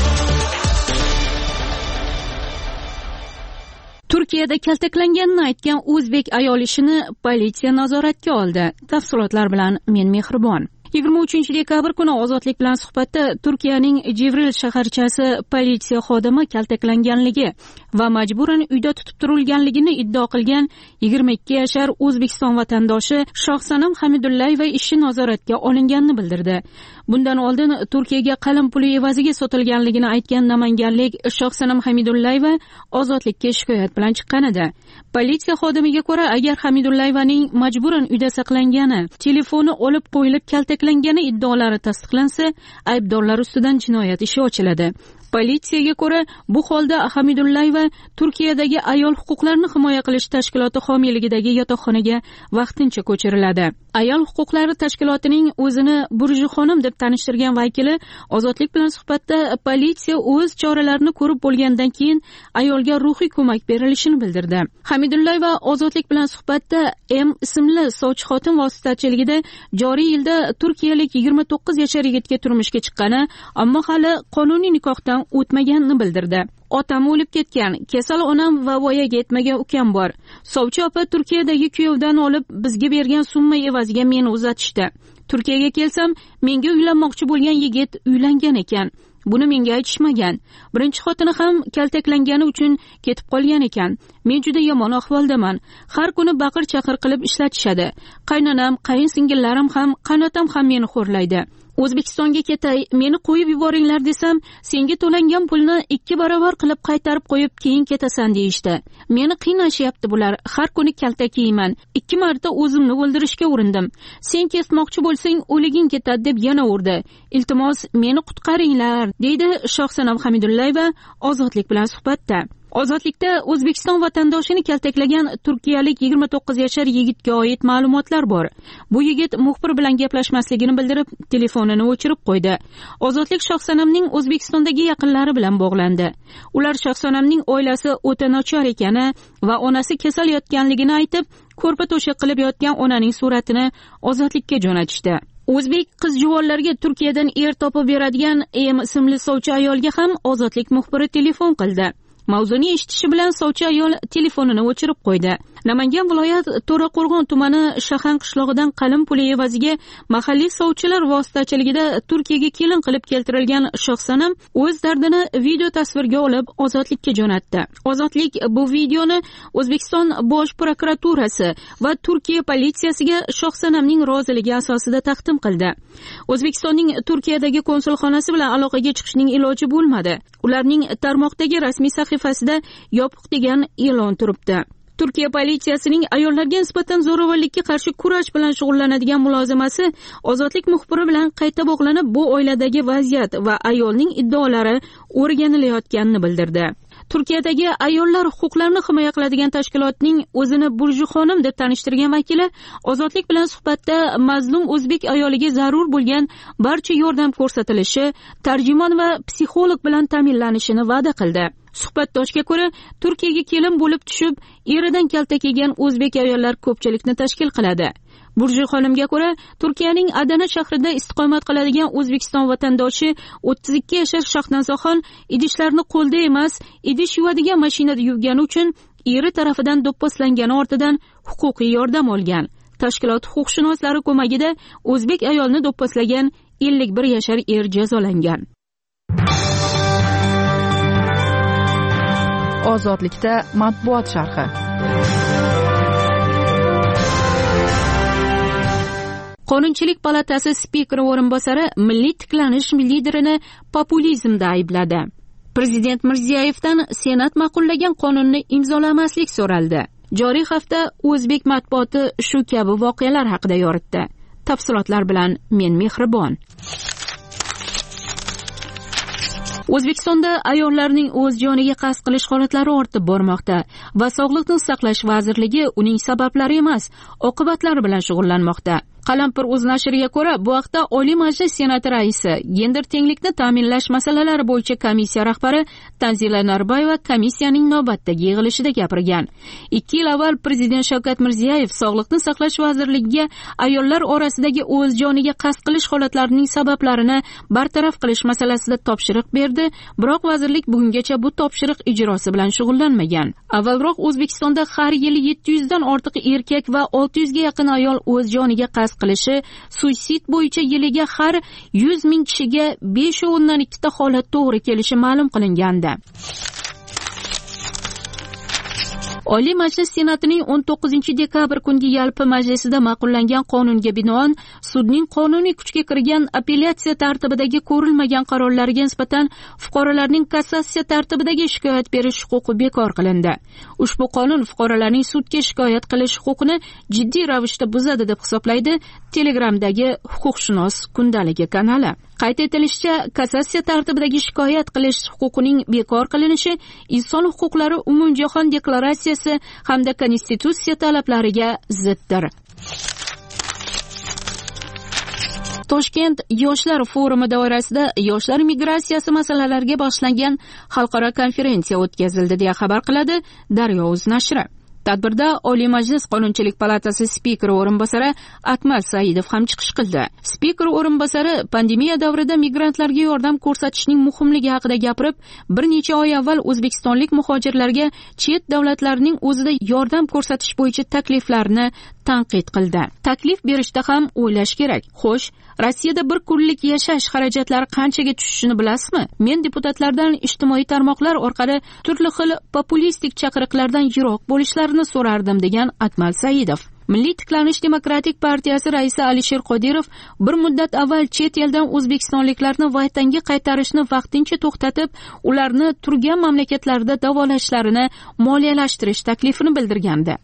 Turkiyada kaltaklanganini aytgan o'zbek ayol ishini politsiya nazoratga oldi. Tafsilotlar bilan men Mehribon. 23-dekabr kuni Ozodlik bilan suhbatda Turkiyaning Jivril shaharchasi politsiya xodimi kaltaklanganligi va majburan uyda tutib turilganligini iddao qilgan 22 yashar O'zbekiston vatandoshi Shohsanam Hamidullayeva ishi nazoratga olinganini bildirdi. Bundan oldin Turkiyaga qalin puli evaziga sotilganligini aytgan namanganlik Shohsanam Hamidullayeva ozodlikka shikoyat bilan chiqqan edi. Politsiya xodimiga ko'ra, agar Hamidullayevaning majburan uyda saqlangani, telefoni olib qo'yilib kaltaklangani iddaolari tasdiqlansa, aybdorlar ustidan jinoyat ishi ochiladi. Politsiyaga ko'ra, bu holda Hamidullayeva Turkiyadagi ayol huquqlarini himoya qilish tashkiloti homiyligidagi yotoqxonaga vaqtincha ko'chiriladi. Ayol huquqlari tashkilotining o'zini Burjuxonim deb tanishtirgan vakili Ozodlik bilan suhbatda politsiya o'z choralarini ko'rib bo'lgandan keyin ayolga ruhiy ko'mak berilishini bildirdi. Hamidullayeva Ozodlik bilan suhbatda M ismli sovchi xotin vositachiligida joriy yilda turkiyalik 29 yashar yigitga turmushga chiqqani, ammo hali qonuniy nikohdan o'tmaganini bildirdi. Otam o'lib ketgan, kasal onam va voyaga yetmagan ukam bor. Sovchi opa Turkiyadagi kuyovdan olib bizga bergan summa evaziga meni uzatishdi. Turkiyaga kelsam, menga uylanmoqchi bo'lgan yigit uylangan ekan. Buni menga aytishmagan. Birinchi xotini ham kaltaklangani uchun ketib qolgan ekan. Men juda yomon ahvoldaman. Har kuni baqir-chaqir qilib ishlatishadi. Qaynonam, qaynsingillarim ham, qanotam ham meni xo'rlaydi. O'zbekistonga ketay, meni qo'yib yuboringlar desam, senga to'langan pulni 2 barobar qilib qaytarib qo'yib keyin ketasan deyishdi. Meni qiynashyapti bular. Har kuni kaltak yeyman. 2 marta o'zimni o'ldirishga urindim. Sen ketmoqchi bo'lsang, o'liging ketadi deb yana urdi. Iltimos, meni qutqaringlar, deydi Shohsanam Hamidullayeva Ozodlik bilan suhbatda. Ozodlikda O'zbekiston vatandoshini kaltaklagan turkiyalik 29 yashar yigitga oid ma'lumotlar bor. Bu yigit muxbir bilan gaplashmasligini bildirib, telefonini o'chirib qo'ydi. Ozodlik Shohsanamning O'zbekistondagi yaqinlari bilan bog'landi. Ular Shohsanamning oilasi o'ta nochor ekani va onasi kasal yotganligini aytib, ko'rpa to'shaq qilib yotgan onaning suratini Ozodlikka jo'natishdi. O'zbek qiz-juvonlarga Turkiyadan er topib beradigan M ismli sovchi ayolga ham Ozodlik muxbiri telefon qildi. Mavzuni eshitishi bilan sovchi ayol telefonini o'chirib qo'ydi. Namangan viloyat To'raqo'rg'on tumani Shahan qishlog'idan qalin puli evaziga mahalliy sovchilar vositachiligida Turkiyaga kelin qilib keltirilgan Shohsanam o'z dardini video tasvirga olib Ozodlikka jo'natdi. Ozodlik bu videoni O'zbekiston Bosh prokuraturasi va Turkiya politsiyasiga Shohsanamning roziligi asosida taqdim qildi. O'zbekistonning Turkiyadagi konsulxonasi bilan aloqaga chiqishning iloji bo'lmadi. Ularning tarmoqdagi rasmiy sahifasida yopiq degan e'lon turibdi. Turkiya politsiyasining ayollarga nisbatan zo'ravonlikka qarshi kurash bilan shug'ullanadigan mulozimasi Ozodlik muxbiri bilan qayta bog'lanib, bu oiladagi vaziyat va ayolning iddaolari o'rganilayotganini bildirdi. Turkiyadagi ayollar huquqlarini himoya qiladigan tashkilotning o'zini Burjuxonim deb tanishtirgan vakili Ozodlik bilan suhbatda mazlum o'zbek ayoliga zarur bo'lgan barcha yordam ko'rsatilishi, tarjimon va psixolog bilan ta'minlanishini va'da qildi. Suhbatdoshga ko'ra, Turkiyaga kelin bo'lib tushib, eridan kaltak yegan o'zbek ayollar ko'pchilikni tashkil qiladi. Burji xonimga ko'ra, Turkiyaning Adana shahrida istiqomat qiladigan O'zbekiston vatandoshi 32 yashar Shahnazoxon idishlarni qo'lda emas, idish yuvadigan mashinada yuvgani uchun eri tarafidan do'pposlangani ortidan huquqiy yordam olgan. Tashkilot huquqshunoslari ko'magida o'zbek ayolni do'pposlagan 51 yashar er jazolangan. Ozodlikda matbuot sharhi. Qonunchilik palatasi spikeri o'rinbosari milliy tiklanish liderini populizmda aybladi. Prezident Mirziyoyevdan Senat ma'qullagan qonunni imzolamaslik so'raldi. Joriy hafta o'zbek matbuoti shu kabi voqealar haqida yoritdi. Tafsilotlar bilan men Mehribon. O'zbekistonda ayollarning o'z joniga qasd qilish holatlari ortib bormoqda va Sog'liqni saqlash vazirligi uning sabablari emas, oqibatlari bilan shug'ullanmoqda. Qalampir o'z nashriga ko'ra, bu haqda Oliy Majlis Senati raisi, gender tenglikni ta'minlash masalalari bo'yicha komissiya rahbari Tanzila Norboyeva komissiyaning navbatdagi yig'ilishida gapirgan. 2 yil avval Prezident Shavkat Mirziyoyev Sog'liqni saqlash vazirligiga ayollar orasidagi o'z joniga qasd qilish holatlarining sabablarini bartaraf qilish masalasida topshiriq berdi, biroq vazirlik bugungacha bu topshiriq ijrosi bilan shug'ullanmagan. Avvalroq O'zbekistonda har yili 700 dan ortiq erkak va 600 ga yaqin ayol o'z joniga qasd qilishi, suitsid bo'yicha yiliga har 100 ming kishiga 5.2 ta holat to'g'ri kelishi ma'lum qilingandi. Oliy Majlis Senatining 19-dekabr kungi yalpi majlisida ma'qullangan qonunga binoan sudning qonuniy kuchga kirgan apellyatsiya tartibidagi ko'rilmagan qarorlariga nisbatan fuqarolarning kassatsiya tartibidagi shikoyat berish huquqi bekor qilindi. Ushbu qonun fuqarolarning sudga shikoyat qilish huquqini jiddiy ravishda buzadi deb hisoblaydi Telegramdagi huquqshunos kundaligi kanali. Qayd etilishicha, kassatsiya tartibidagi shikoyat qilish huquqining bekor qilinishi Inson huquqlari umumjahon deklaratsiyasi hamda konstitutsiya talablariga ziddir. Toshkent yoshlar forumi doirasida yoshlar migratsiyasi masalalariga bag'ishlangan xalqaro konferensiya o'tkazildi deya xabar qiladi Daryo.uz nashri. Tadbirda Oliy Majlis Qonunchilik palatasi spikeri o'rinbosari Akmal Saidov ham chiqish qildi. Spiker o'rinbosari pandemiya davrida migrantlarga yordam ko'rsatishning muhimligi haqida gapirib, bir necha oy avval o'zbekistonlik muhojirlarga chet davlatlarning o'zida yordam ko'rsatish bo'yicha takliflarni tanqid qildi. Taklif berishda ham o'ylash kerak. Xo'sh, Rossiyada bir kunlik yashash xarajatlari qanchaga tushishini bilasizmi? Men deputatlardan ijtimoiy tarmoqlar orqali turli xil populistik chaqiriqlardan yiroq bo'lishlarini so'rardim, degan Akmal Saidov. Milliy tiklanish demokratik partiyasi raisi Alisher Qodirov bir muddat avval chet eldan o'zbekistonliklarni vatanga qaytarishni vaqtincha to'xtatib, ularni turgan mamlakatlarda davolashlarini moliyalashtirish taklifini bildirgandi.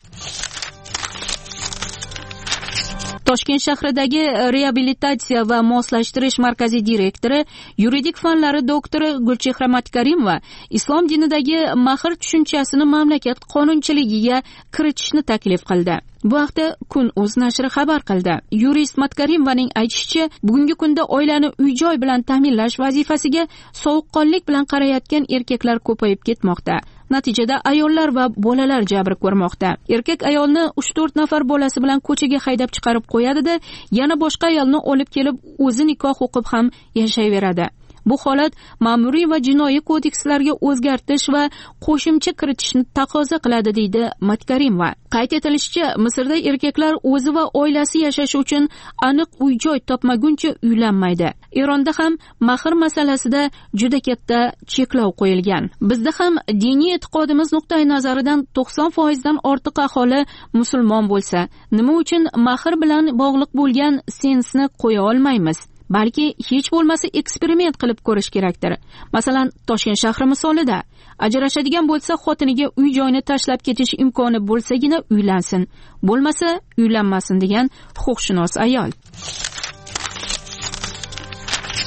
Toshkent shahridagi reabilitatsiya va moslashtirish markazi direktori, yuridik fanlari doktori Gulchehra Matkarimova islom dinidagi mahr tushunchasini mamlakat qonunchiligiga kiritishni taklif qildi. Bu haqda Kun.uz nashri xabar qildi. Yurist Matkarimovaning aytishicha, bugungi kunda oilani uy-joy bilan ta'minlash vazifasiga sovuqqonlik bilan qarayotgan erkaklar ko'payib ketmoqda. Natijada ayollar va bolalar jabr ko'rmoqda. Erkak ayolni 3-4 nafar bolasi bilan ko'chaga haydab chiqarib qo'yadi-da, yana boshqa ayolni olib kelib o'zi nikoh o'qib ham yashayveradi. Bu holat ma'muriy va jinoiy kodekslarga o'zgartish va qo'shimcha kiritishni taqozo qiladi, deydi Matkarimova. Qayd etilishicha, Misrda erkaklar o'zi va oilasi yashashi uchun aniq uy-joy topmaguncha uylanmaydi. Eronda ham mahr masalasida juda katta cheklov qo'yilgan. Bizda ham diniy e'tiqodimiz nuqtai nazaridan 90% dan ortiq aholi musulmon bo'lsa, nima uchun mahr bilan bog'liq bo'lgan sensni qo'ya olmaymiz? Balki hech bo'lmasa eksperiment qilib ko'rish kerakdir. Masalan, Toshkent shahri misolida ajrashadigan bo'lsa, xotiniga uy-joyni tashlab ketish imkoni bo'lsagina uylansin, bo'lmasa uylanmasin, degan huquqshunos ayol.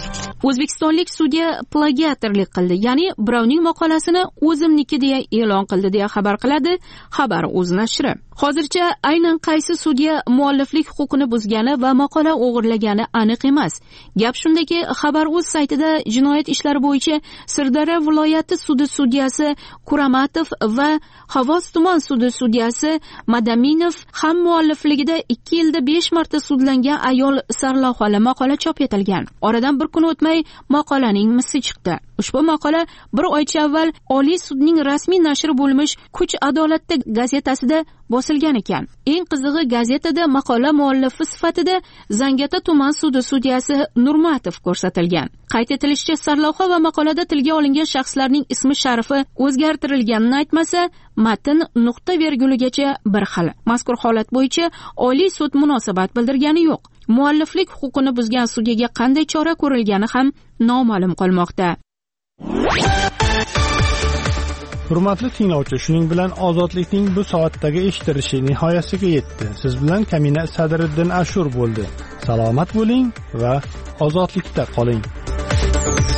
O'zbekistonlik sudya plagiatorlik qildi, ya'ni birovning maqolasini o'zimniki deya e'lon qildi deya xabar qiladi Xabar.uz nashri. Hozircha aynan qaysi sudya mualliflik huquqini buzgani va maqola o'g'irlagani aniq emas. Gap shundaki, Xabar.uz saytida jinoyat ishlari bo'yicha Sirdaryo viloyati sudi sudyasi Kuramatov va Xovos tuman sudi sudyasi Madaminov ham muallifligida 2 yilda 5 marta sudlangan ayol sarlavhali maqola chop etilgan. Oradan bir kun o'tmay maqolaning misli chiqdi. Ushbu maqola bir oycha avval Oliy sudning rasmiy nashri bo'lmish Kuch adolatda gazetasida bosilgan ekan. Eng qizig'i, gazetada maqola muallifi sifatida Zangiota tuman sudi sudyasi Nurmatov ko'rsatilgan. Qayd etilishicha, sarlavha va maqolada tilga olingan shaxslarning ismi sharifi o'zgartirilganini aytmasa, matn nuqta virguligacha bir xil. Mazkur holat bo'yicha Oliy sud munosabat bildirgani yo'q. Mualliflik huquqini buzgan sudyaga qanday chora ko'rilgani ham noma'lum qolmoqda. Hurmatli tinglovchi, shuning bilan ozodlikning bu soatdagi eshitilishi nihoyasiga yetdi. Siz bilan Kamina Sadriddin Ashur bo'ldi. Salomat bo'ling va ozodlikda qoling.